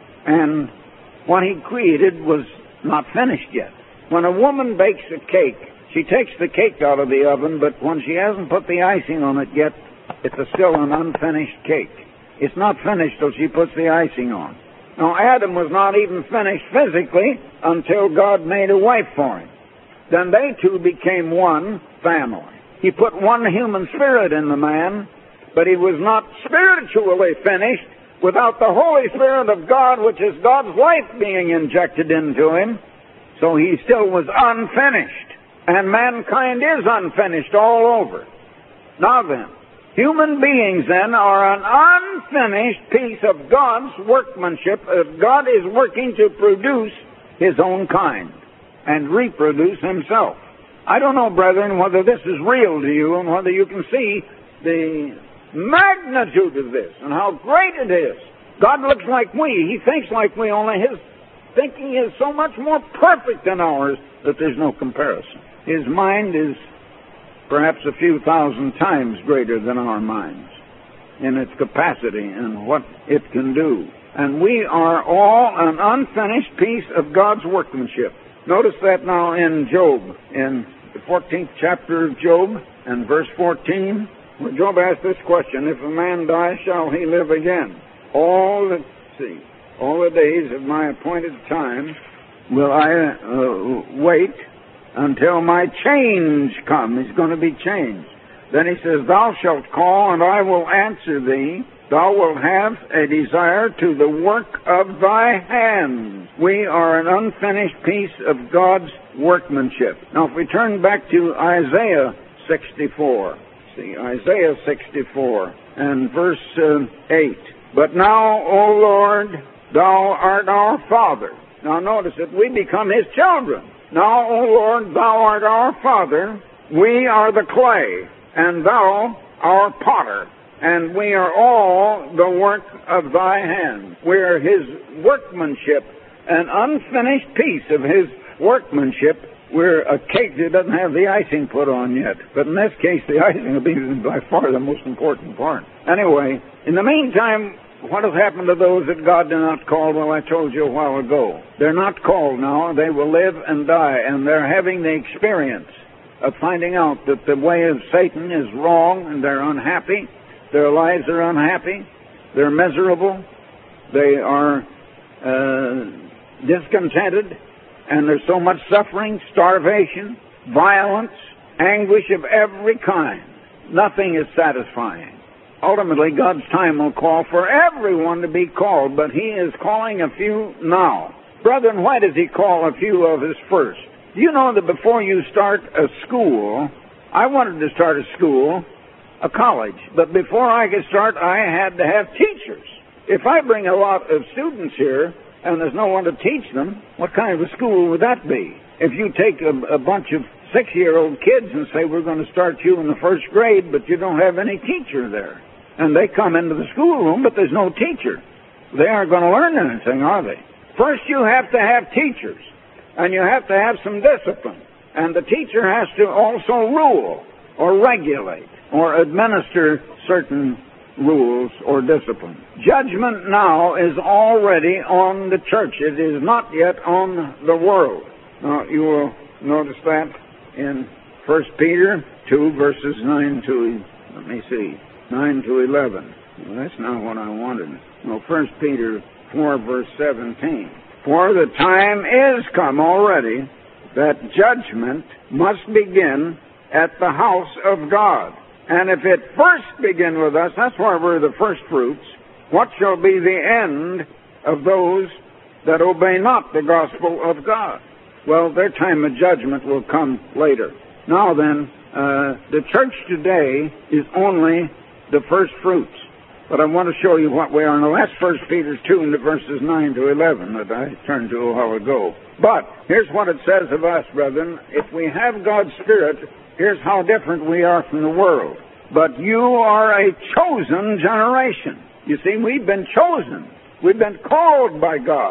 And what He created was not finished yet. When a woman bakes a cake, she takes the cake out of the oven, but when she hasn't put the icing on it yet, it's a still an unfinished cake. It's not finished till she puts the icing on. Now, Adam was not even finished physically until God made a wife for him. Then they two became one family. He put one human spirit in the man, but he was not spiritually finished without the Holy Spirit of God, which is God's life, being injected into him. So he still was unfinished. And mankind is unfinished all over. Now then, human beings then are an unfinished piece of God's workmanship. God is working to produce His own kind and reproduce Himself. I don't know, brethren, whether this is real to you and whether you can see the magnitude of this and how great it is. God looks like we. He thinks like we, only His thinking is so much more perfect than ours that there's no comparison. His mind is perhaps a few thousand times greater than our minds in its capacity and what it can do. And we are all an unfinished piece of God's workmanship. Notice that now in Job, in the fourteenth chapter of Job, and verse fourteen, where Job asked this question, if a man die, shall he live again? All the, see, all the days of my appointed time will I uh, wait until my change come. He's going to be changed. Then he says, thou shalt call, and I will answer thee. Thou wilt have a desire to the work of thy hands. We are an unfinished piece of God's workmanship. Now, if we turn back to Isaiah sixty-four, see, Isaiah sixty-four, and verse uh, eight. But now, O Lord, thou art our Father. Now, notice that we become His children. Now, O Lord, thou art our Father, we are the clay, and thou our potter, and we are all the work of thy hand. We are His workmanship, an unfinished piece of His workmanship. We're a cake that doesn't have the icing put on yet. But in this case, the icing will be by far the most important part. Anyway, in the meantime, what has happened to those that God did not call? Well, I told you a while ago. They're not called now. They will live and die. And they're having the experience of finding out that the way of Satan is wrong, and they're unhappy. Their lives are unhappy. They're miserable. They are uh, discontented. And there's so much suffering, starvation, violence, anguish of every kind. Nothing is satisfying. Ultimately, God's time will call for everyone to be called, but He is calling a few now. Brethren, why does He call a few of us first? Do you know that before you start a school, I wanted to start a school, a college, but before I could start, I had to have teachers. If I bring a lot of students here and there's no one to teach them, what kind of a school would that be? If you take a, a bunch of six-year-old kids and say, we're going to start you in the first grade, but you don't have any teacher there. And they come into the schoolroom, but there's no teacher. They aren't going to learn anything, are they? First, you have to have teachers, and you have to have some discipline. And the teacher has to also rule, or regulate, or administer certain rules or discipline. Judgment now is already on the church. It is not yet on the world. Now, you will notice that in First Peter two, verses nine to, let me see, nine to eleven. Well, that's not what I wanted. No, First Peter four, verse seventeen. For the time is come already that judgment must begin at the house of God. And if it first begin with us, that's why we're the first fruits, what shall be the end of those that obey not the gospel of God? Well, their time of judgment will come later. Now then, uh, the church today is only the first fruits. But I want to show you what we are. Now, that's First Peter two, and the verses nine to eleven that I turned to a while ago. But here's what it says of us, brethren. If we have God's Spirit, here's how different we are from the world. But you are a chosen generation. You see, we've been chosen. We've been called by God.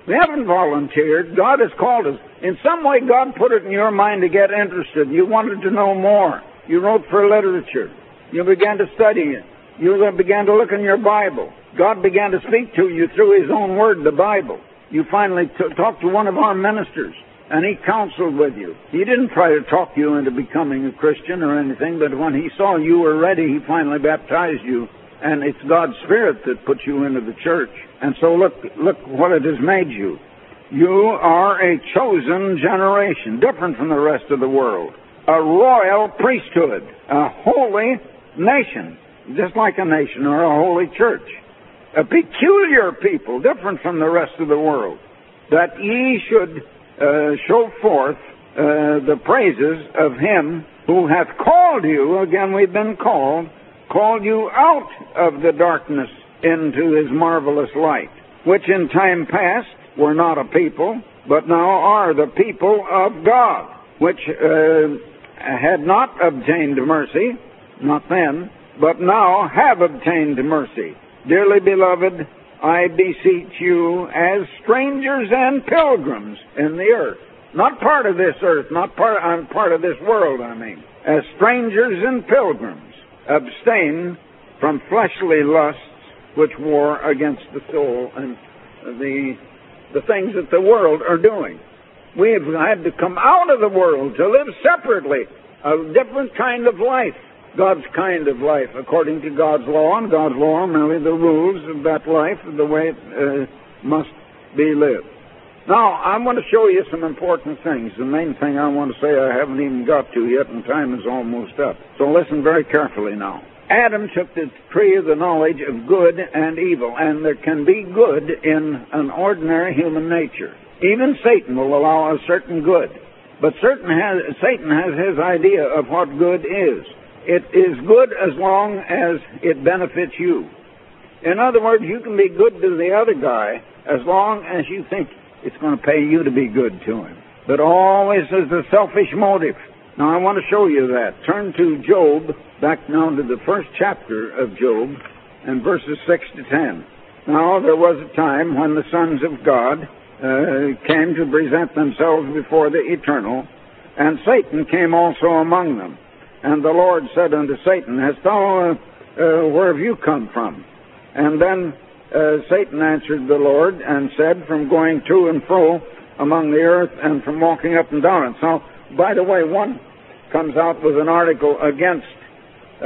We haven't volunteered. God has called us. In some way, God put it in your mind to get interested. You wanted to know more. You wrote for literature. You began to study it. You began to look in your Bible. God began to speak to you through His own Word, the Bible. You finally t- talked to one of our ministers, and he counseled with you. He didn't try to talk you into becoming a Christian or anything, but when he saw you were ready, he finally baptized you. And it's God's Spirit that put you into the church. And so look, look what it has made you. You are a chosen generation, different from the rest of the world. A royal priesthood, a holy nation, just like a nation or a holy church. A peculiar people, different from the rest of the world, that ye should uh, show forth uh, the praises of Him who hath called you, again we've been called, called you out of the darkness into His marvelous light, which in time past were not a people, but now are the people of God, which uh, had not obtained mercy, not then, but now have obtained mercy. Dearly beloved, I beseech you as strangers and pilgrims in the earth, not part of this earth, not part, uh, part of this world, I mean, as strangers and pilgrims, abstain from fleshly lusts which war against the soul and the the things that the world are doing. We have had to come out of the world to live separately, a different kind of life, God's kind of life, according to God's law, and God's law are merely the rules of that life, the way it uh, must be lived. Now, I'm going to show you some important things. The main thing I want to say I haven't even got to yet, and time is almost up. So listen very carefully now. Adam took the tree of the knowledge of good and evil, and there can be good in an ordinary human nature. Even Satan will allow a certain good, but certain has, Satan has his idea of what good is. It is good as long as it benefits you. In other words, you can be good to the other guy as long as you think it's going to pay you to be good to him. But always as a selfish motive. Now, I want to show you that. Turn to Job, back now to the first chapter of Job, and verses six to ten. Now, there was a time when the sons of God uh, came to present themselves before the Eternal, and Satan came also among them. And the Lord said unto Satan, Hast thou, uh, uh, where have you come from? And then uh, Satan answered the Lord and said, From going to and fro among the earth and from walking up and down it. So, by the way, one comes out with an article against uh,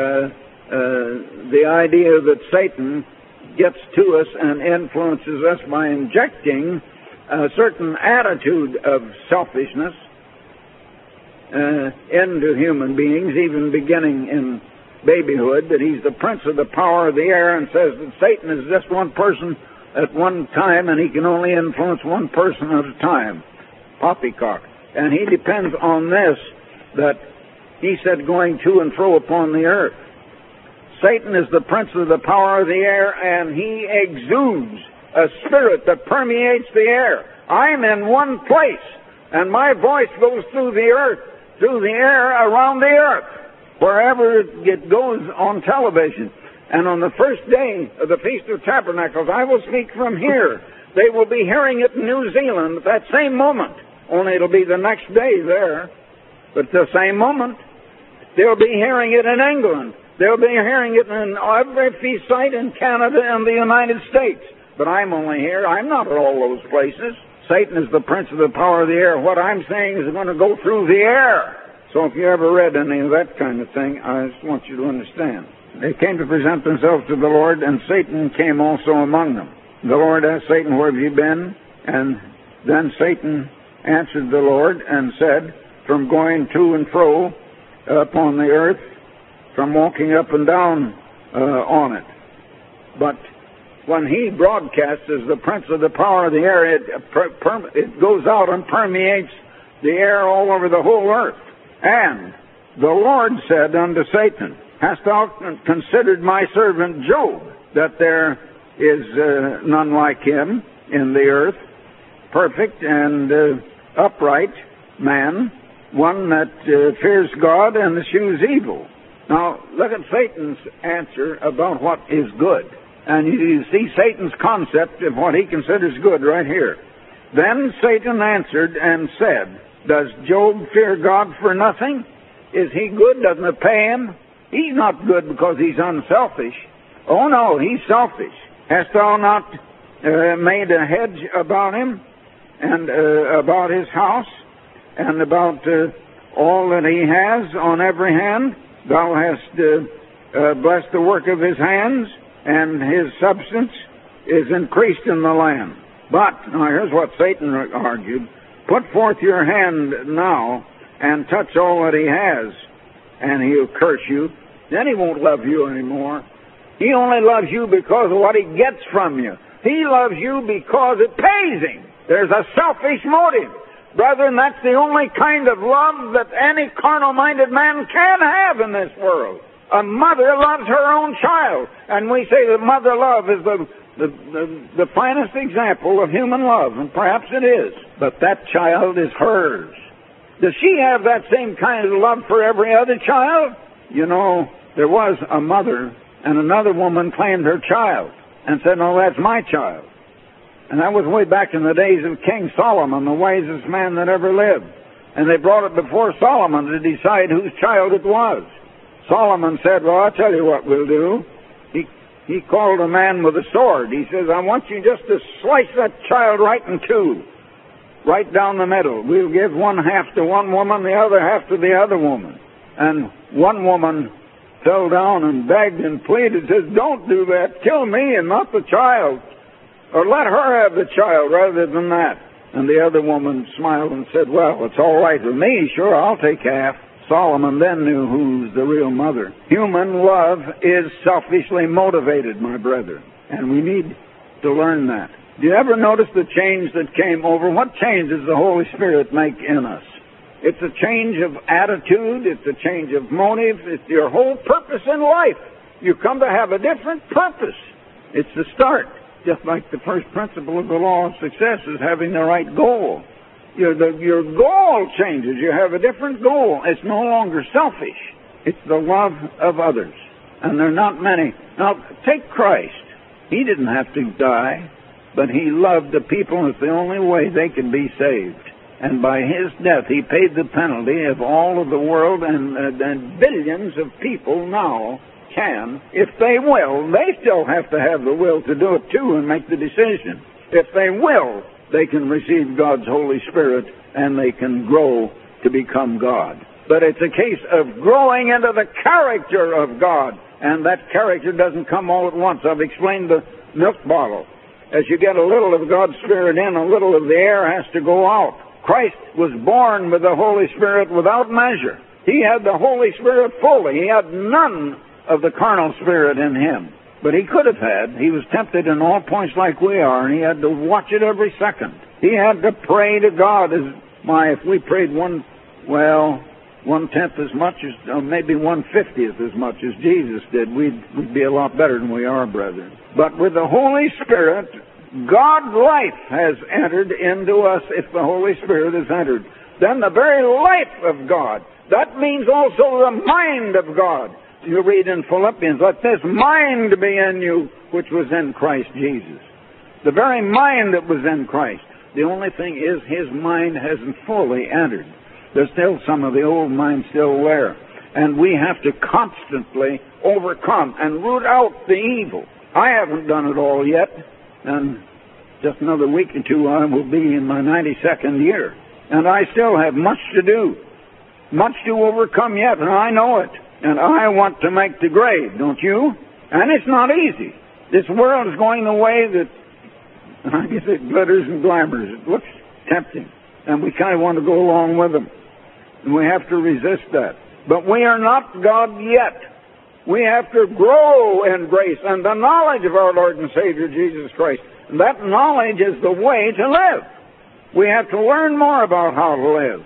uh, the idea that Satan gets to us and influences us by injecting a certain attitude of selfishness uh, into human beings, even beginning in babyhood, that he's the prince of the power of the air, and says that Satan is just one person at one time and he can only influence one person at a time. Poppycock. And he depends on this, that he said going to and fro upon the earth. Satan is the prince of the power of the air, and he exudes a spirit that permeates the air. I'm in one place, and my voice goes through the earth, through the air, around the earth, wherever it goes on television. And on the first day of the Feast of Tabernacles, I will speak from here. They will be hearing it in New Zealand at that same moment. Only it'll be the next day there. But the same moment. They'll be hearing it in England. They'll be hearing it in every feast site in Canada and the United States. But I'm only here. I'm not at all those places. Satan is the prince of the power of the air. What I'm saying is going to go through the air. So if you ever read any of that kind of thing, I just want you to understand. They came to present themselves to the Lord, and Satan came also among them. The Lord asked Satan, Where have you been? And then Satan answered the Lord and said, From going to and fro upon the earth, from walking up and down uh, on it. But when he broadcasts as the prince of the power of the air, it, per, per, it goes out and permeates the air all over the whole earth. And the Lord said unto Satan, Hast thou considered my servant Job, that there is uh, none like him in the earth, perfect and uh, upright man, one that uh, fears God and eschews evil? Now, look at Satan's answer about what is good. And you see Satan's concept of what he considers good right here. Then Satan answered and said, does Job fear God for nothing? Is he good? Doesn't it pay him? He's not good because he's unselfish. Oh no, he's selfish. Hast thou not uh, made a hedge about him, and uh, about his house, and about uh, all that he has on every hand? Thou hast uh, uh, blessed the work of his hands, and his substance is increased in the land. But, now here's what Satan argued, put forth your hand now, and touch all that he has, and he'll curse you. Then he won't love you anymore. He only loves you because of what he gets from you. He loves you because it pays him. There's a selfish motive. Brethren, that's the only kind of love that any carnal-minded man can have in this world. A mother loves her own child. And we say that mother love is the, the, the, the finest example of human love. And perhaps it is. But that child is hers. Does she have that same kind of love for every other child? You know, there was a mother, and another woman claimed her child and said, no, that's my child. And that was way back in the days of King Solomon, the wisest man that ever lived. And they brought it before Solomon to decide whose child it was. Solomon said, well, I'll tell you what we'll do. He, he called a man with a sword. He says, I want you just to slice that child right in two, right down the middle. We'll give one half to one woman, the other half to the other woman. And one woman fell down and begged and pleaded, says, don't do that. Kill me and not the child. Or let her have the child rather than that. And the other woman smiled and said, well, it's all right with me. Sure, I'll take half. Solomon then knew who's the real mother. Human love is selfishly motivated, my brethren. And we need to learn that. Do you ever notice the change that came over? What change does the Holy Spirit make in us? It's a change of attitude. It's a change of motive. It's your whole purpose in life. You come to have a different purpose. It's the start. Just like the first principle of the law of success is having the right goal. Your, the, your goal changes. You have a different goal. It's no longer selfish. It's the love of others. And there are not many. Now, take Christ. He didn't have to die, but he loved the people. It's the only way they could be saved. And by his death, he paid the penalty of all of the world, and, uh, and billions of people now can, if they will. They still have to have the will to do it too and make the decision. If they will, they can receive God's Holy Spirit and they can grow to become God. But it's a case of growing into the character of God, and that character doesn't come all at once. I've explained the milk bottle. As you get a little of God's Spirit in, a little of the air has to go out. Christ was born with the Holy Spirit without measure. He had the Holy Spirit fully. He had none of the carnal spirit in him. But he could have had. He was tempted in all points like we are, and he had to watch it every second. He had to pray to God. As my, if we prayed one, well, one-tenth as much as, or maybe one-fiftieth as much as Jesus did, we'd, we'd be a lot better than we are, brethren. But with the Holy Spirit, God's life has entered into us. If the Holy Spirit has entered, then the very life of God. That means also the mind of God. You read in Philippians, let this mind be in you, which was in Christ Jesus. The very mind that was in Christ. The only thing is, his mind hasn't fully entered. There's still some of the old mind still there. And we have to constantly overcome and root out the evil. I haven't done it all yet. And just another week or two, I will be in my ninety-second year. And I still have much to do. Much to overcome yet, and I know it. And I want to make the grade, don't you? And it's not easy. This world is going the way that, I guess it glitters and glamours. It looks tempting. And we kind of want to go along with them. And we have to resist that. But we are not God yet. We have to grow in grace and the knowledge of our Lord and Savior Jesus Christ. And that knowledge is the way to live. We have to learn more about how to live.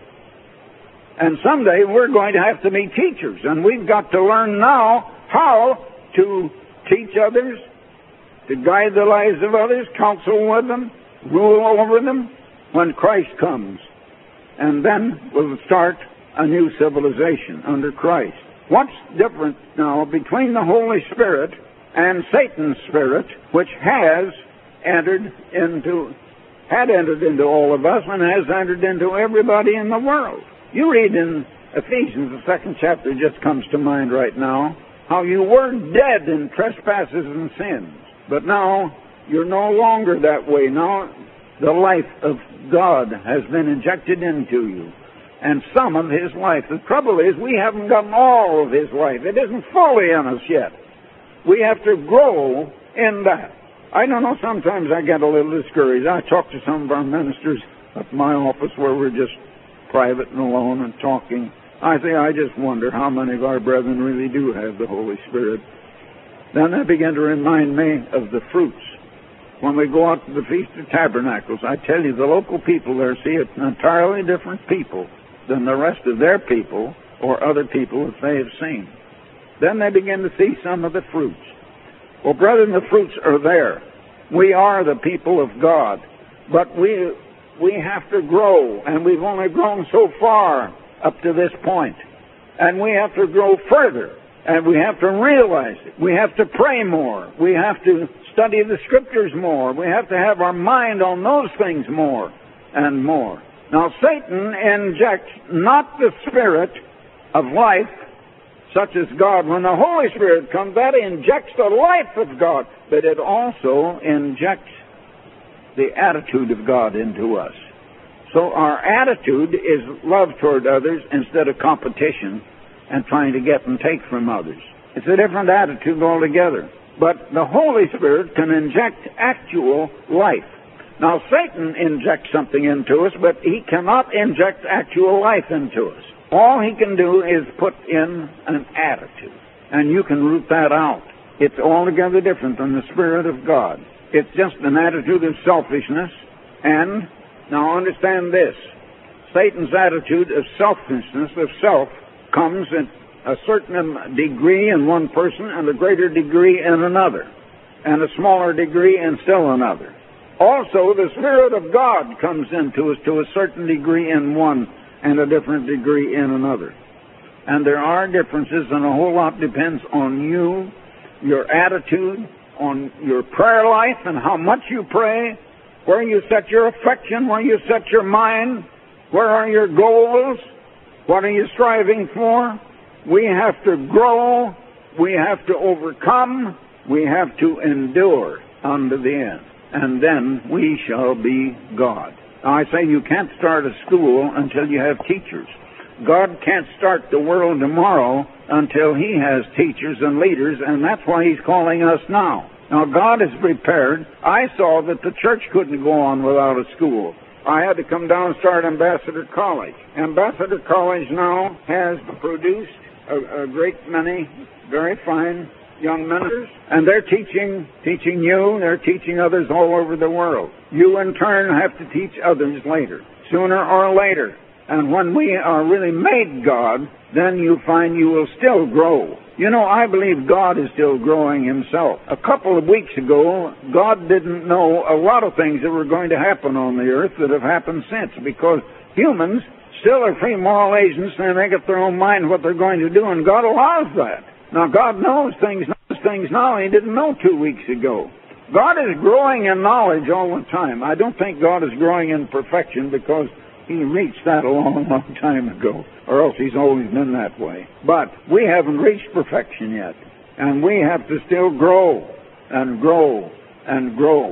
And someday we're going to have to be teachers. And we've got to learn now how to teach others, to guide the lives of others, counsel with them, rule over them when Christ comes. And then we'll start a new civilization under Christ. What's different now between the Holy Spirit and Satan's spirit, which has entered into had entered into all of us and has entered into everybody in the world. You read in Ephesians, the second chapter just comes to mind right now, how you were dead in trespasses and sins. But now, you're no longer that way. Now, the life of God has been injected into you. And some of His life. The trouble is, we haven't gotten all of His life. It isn't fully in us yet. We have to grow in that. I don't know, sometimes I get a little discouraged. I talk to some of our ministers at my office where we're just private and alone and talking. I say, I just wonder how many of our brethren really do have the Holy Spirit. Then they begin to remind me of the fruits. When we go out to the Feast of Tabernacles, I tell you, the local people there see an entirely different people than the rest of their people or other people that they have seen. Then they begin to see some of the fruits. Well, brethren, the fruits are there. We are the people of God. But we we have to grow, and we've only grown so far up to this point. And we have to grow further, and we have to realize it. We have to pray more. We have to study the Scriptures more. We have to have our mind on those things more and more. Now, Satan injects not the spirit of life, such as God. When the Holy Spirit comes, that injects the life of God, but it also injects the attitude of God into us. So our attitude is love toward others instead of competition and trying to get and take from others. It's a different attitude altogether. But the Holy Spirit can inject actual life. Now, Satan injects something into us, but he cannot inject actual life into us. All he can do is put in an attitude, and you can root that out. It's altogether different than the Spirit of God. It's just an attitude of selfishness, and, now understand this, Satan's attitude of selfishness, of self, comes in a certain degree in one person and a greater degree in another, and a smaller degree in still another. Also, the Spirit of God comes into us to a certain degree in one and a different degree in another. And there are differences, and a whole lot depends on you, your attitude, on your prayer life and how much you pray, where you set your affection, where you set your mind, where are your goals, what are you striving for. We have to grow, we have to overcome, we have to endure unto the end. And then we shall be God. Now, I say you can't start a school until you have teachers. God can't start the world tomorrow until He has teachers and leaders, and that's why He's calling us now. Now, God is prepared. I saw that the church couldn't go on without a school. I had to come down and start Ambassador College. Ambassador College now has produced a, a great many very fine young ministers, and they're teaching teaching you, they're teaching others all over the world. You, in turn, have to teach others later, sooner or later. And when we are really made God, then you find you will still grow. You know, I believe God is still growing Himself. A couple of weeks ago, God didn't know a lot of things that were going to happen on the earth that have happened since, because humans still are free moral agents, and they make up their own mind what they're going to do, and God allows that. Now, God knows things, knows things now He didn't know two weeks ago. God is growing in knowledge all the time. I don't think God is growing in perfection because He reached that a long, long time ago, or else He's always been that way. But we haven't reached perfection yet, and we have to still grow and grow and grow.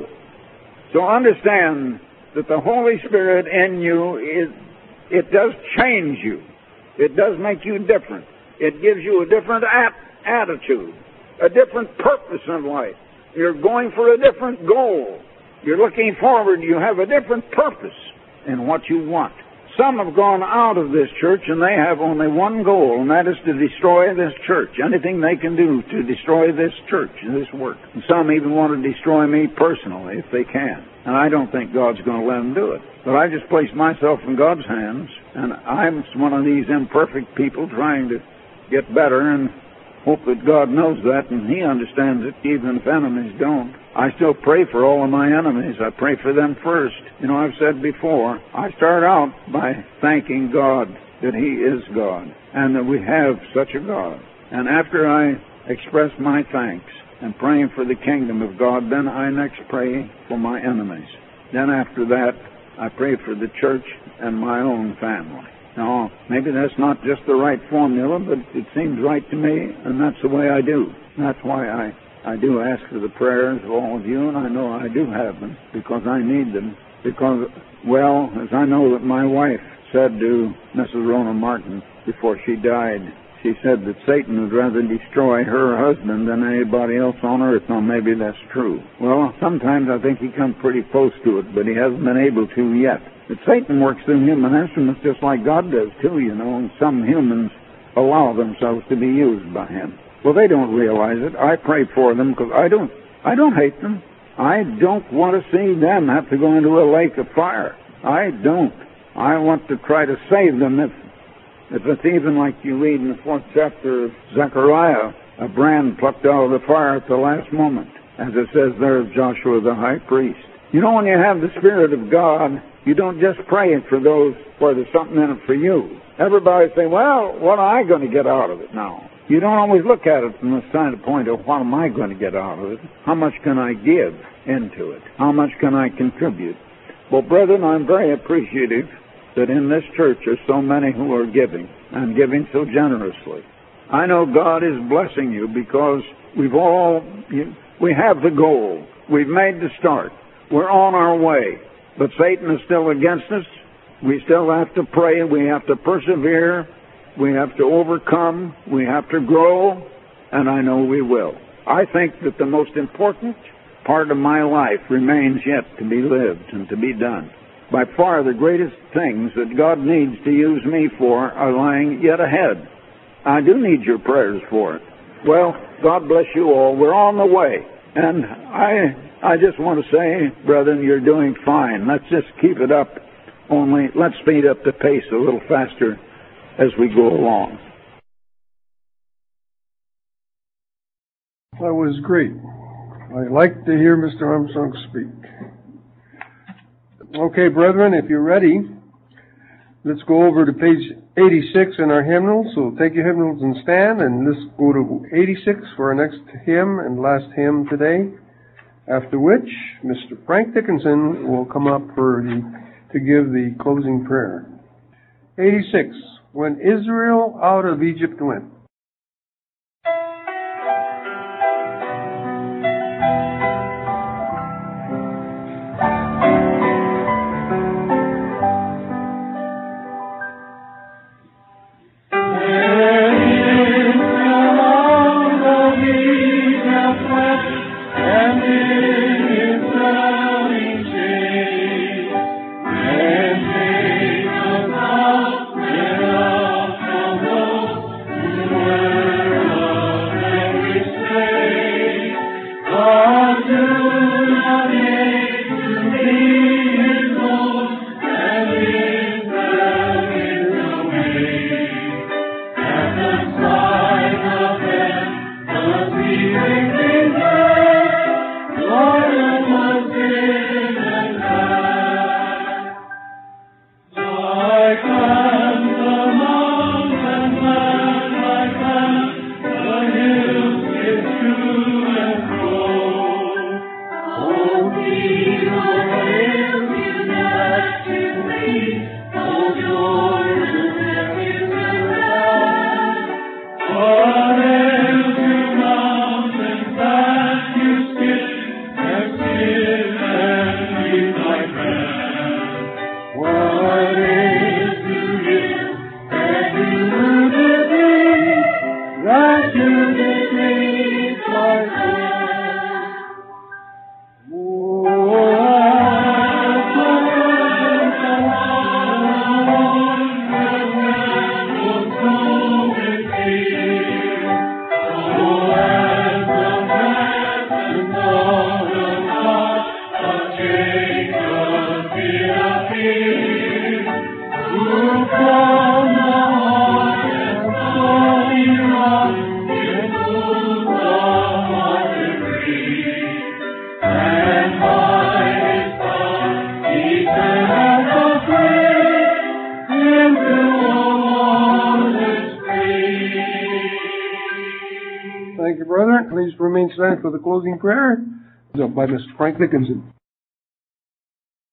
So understand that the Holy Spirit in you, is, it does change you. It does make you different. It gives you a different at- attitude, a different purpose in life. You're going for a different goal. You're looking forward. You have a different purpose in what you want. Some have gone out of this church and they have only one goal, and that is to destroy this church. Anything they can do to destroy this church and this work. And some even want to destroy me personally if they can. And I don't think God's going to let them do it. But I just place myself in God's hands, and I'm one of these imperfect people trying to get better and hope that God knows that and He understands it, even if enemies don't. I still pray for all of my enemies. I pray for them first. You know, I've said before, I start out by thanking God that He is God and that we have such a God. And after I express my thanks and praying for the kingdom of God, then I next pray for my enemies. Then after that, I pray for the church and my own family. Now, maybe that's not just the right formula, but it seems right to me, and that's the way I do. That's why I, I do ask for the prayers of all of you, and I know I do have them, because I need them. Because, well, as I know that my wife said to Missus Rona Martin before she died, she said that Satan would rather destroy her husband than anybody else on earth. Now, maybe that's true. Well, sometimes I think he comes pretty close to it, but he hasn't been able to yet. But Satan works through human instruments just like God does, too, you know, and some humans allow themselves to be used by him. Well, they don't realize it. I pray for them because I don't, I don't hate them. I don't want to see them have to go into a lake of fire. I don't. I want to try to save them if If it's even like you read in the fourth chapter of Zechariah, a brand plucked out of the fire at the last moment, as it says there of Joshua the high priest. You know, when you have the Spirit of God, you don't just pray it for those where there's something in it for you. Everybody say, well, what am I going to get out of it now? You don't always look at it from the standpoint of what am I going to get out of it? How much can I give into it? How much can I contribute? Well, brethren, I'm very appreciative that in this church are so many who are giving, and giving so generously. I know God is blessing you because we've all, we have the goal. We've made the start. We're on our way. But Satan is still against us. We still have to pray. We have to persevere. We have to overcome. We have to grow. And I know we will. I think that the most important part of my life remains yet to be lived and to be done. By far the greatest things that God needs to use me for are lying yet ahead. I do need your prayers for it. Well, God bless you all. We're on the way. And I I just want to say, brethren, you're doing fine. Let's just keep it up. Only let's speed up the pace a little faster as we go along. That was great. I like to hear Mister Armstrong speak. Okay, brethren, if you're ready, let's go over to page eighty-six in our hymnals. So take your hymnals and stand, and let's go to eighty-six for our next hymn and last hymn today. After which, Mister Frank Dickinson will come up for the, to give the closing prayer. eighty-six, When Israel Out of Egypt Went. Thank you, brother. Please remain silent for the closing prayer by Mister Frank Dickinson.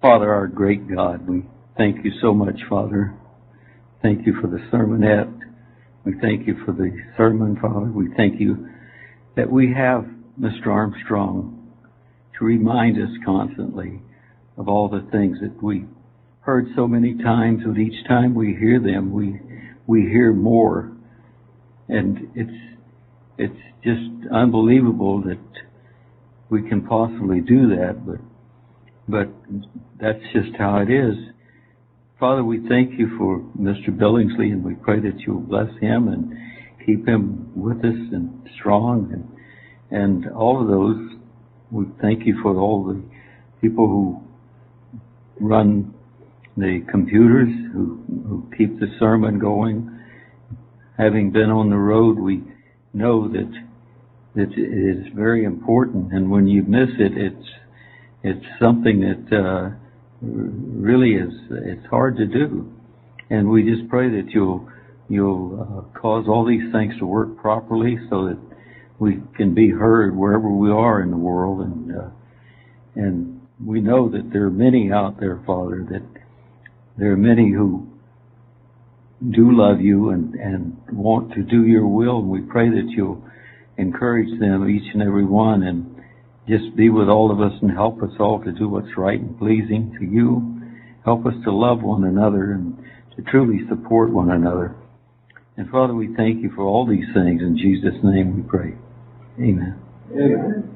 Father, our great God, we thank you so much, Father. Thank you for the sermonette. We thank you for the sermon, Father. We thank you that we have Mister Armstrong to remind us constantly of all the things that we heard so many times, but each time we hear them, we we hear more. And it's it's just unbelievable that we can possibly do that, but but that's just how it is. Father, we thank you for Mister Billingsley, and we pray that you'll bless him and keep him with us and strong, and and all of those. We thank you for all the people who run the computers, who, who keep the sermon going. Having been on the road, we know that that it is very important, and when you miss it, it's it's something that uh, really is it's hard to do. And we just pray that you'll you'll uh, cause all these things to work properly, so that we can be heard wherever we are in the world. And uh, and we know that there are many out there, Father, that there are many who do love you and, and want to do your will, and we pray that you'll encourage them, each and every one, and just be with all of us and help us all to do what's right and pleasing to you. Help us to love one another and to truly support one another. And Father, we thank you for all these things. In Jesus' name we pray. Amen. Amen.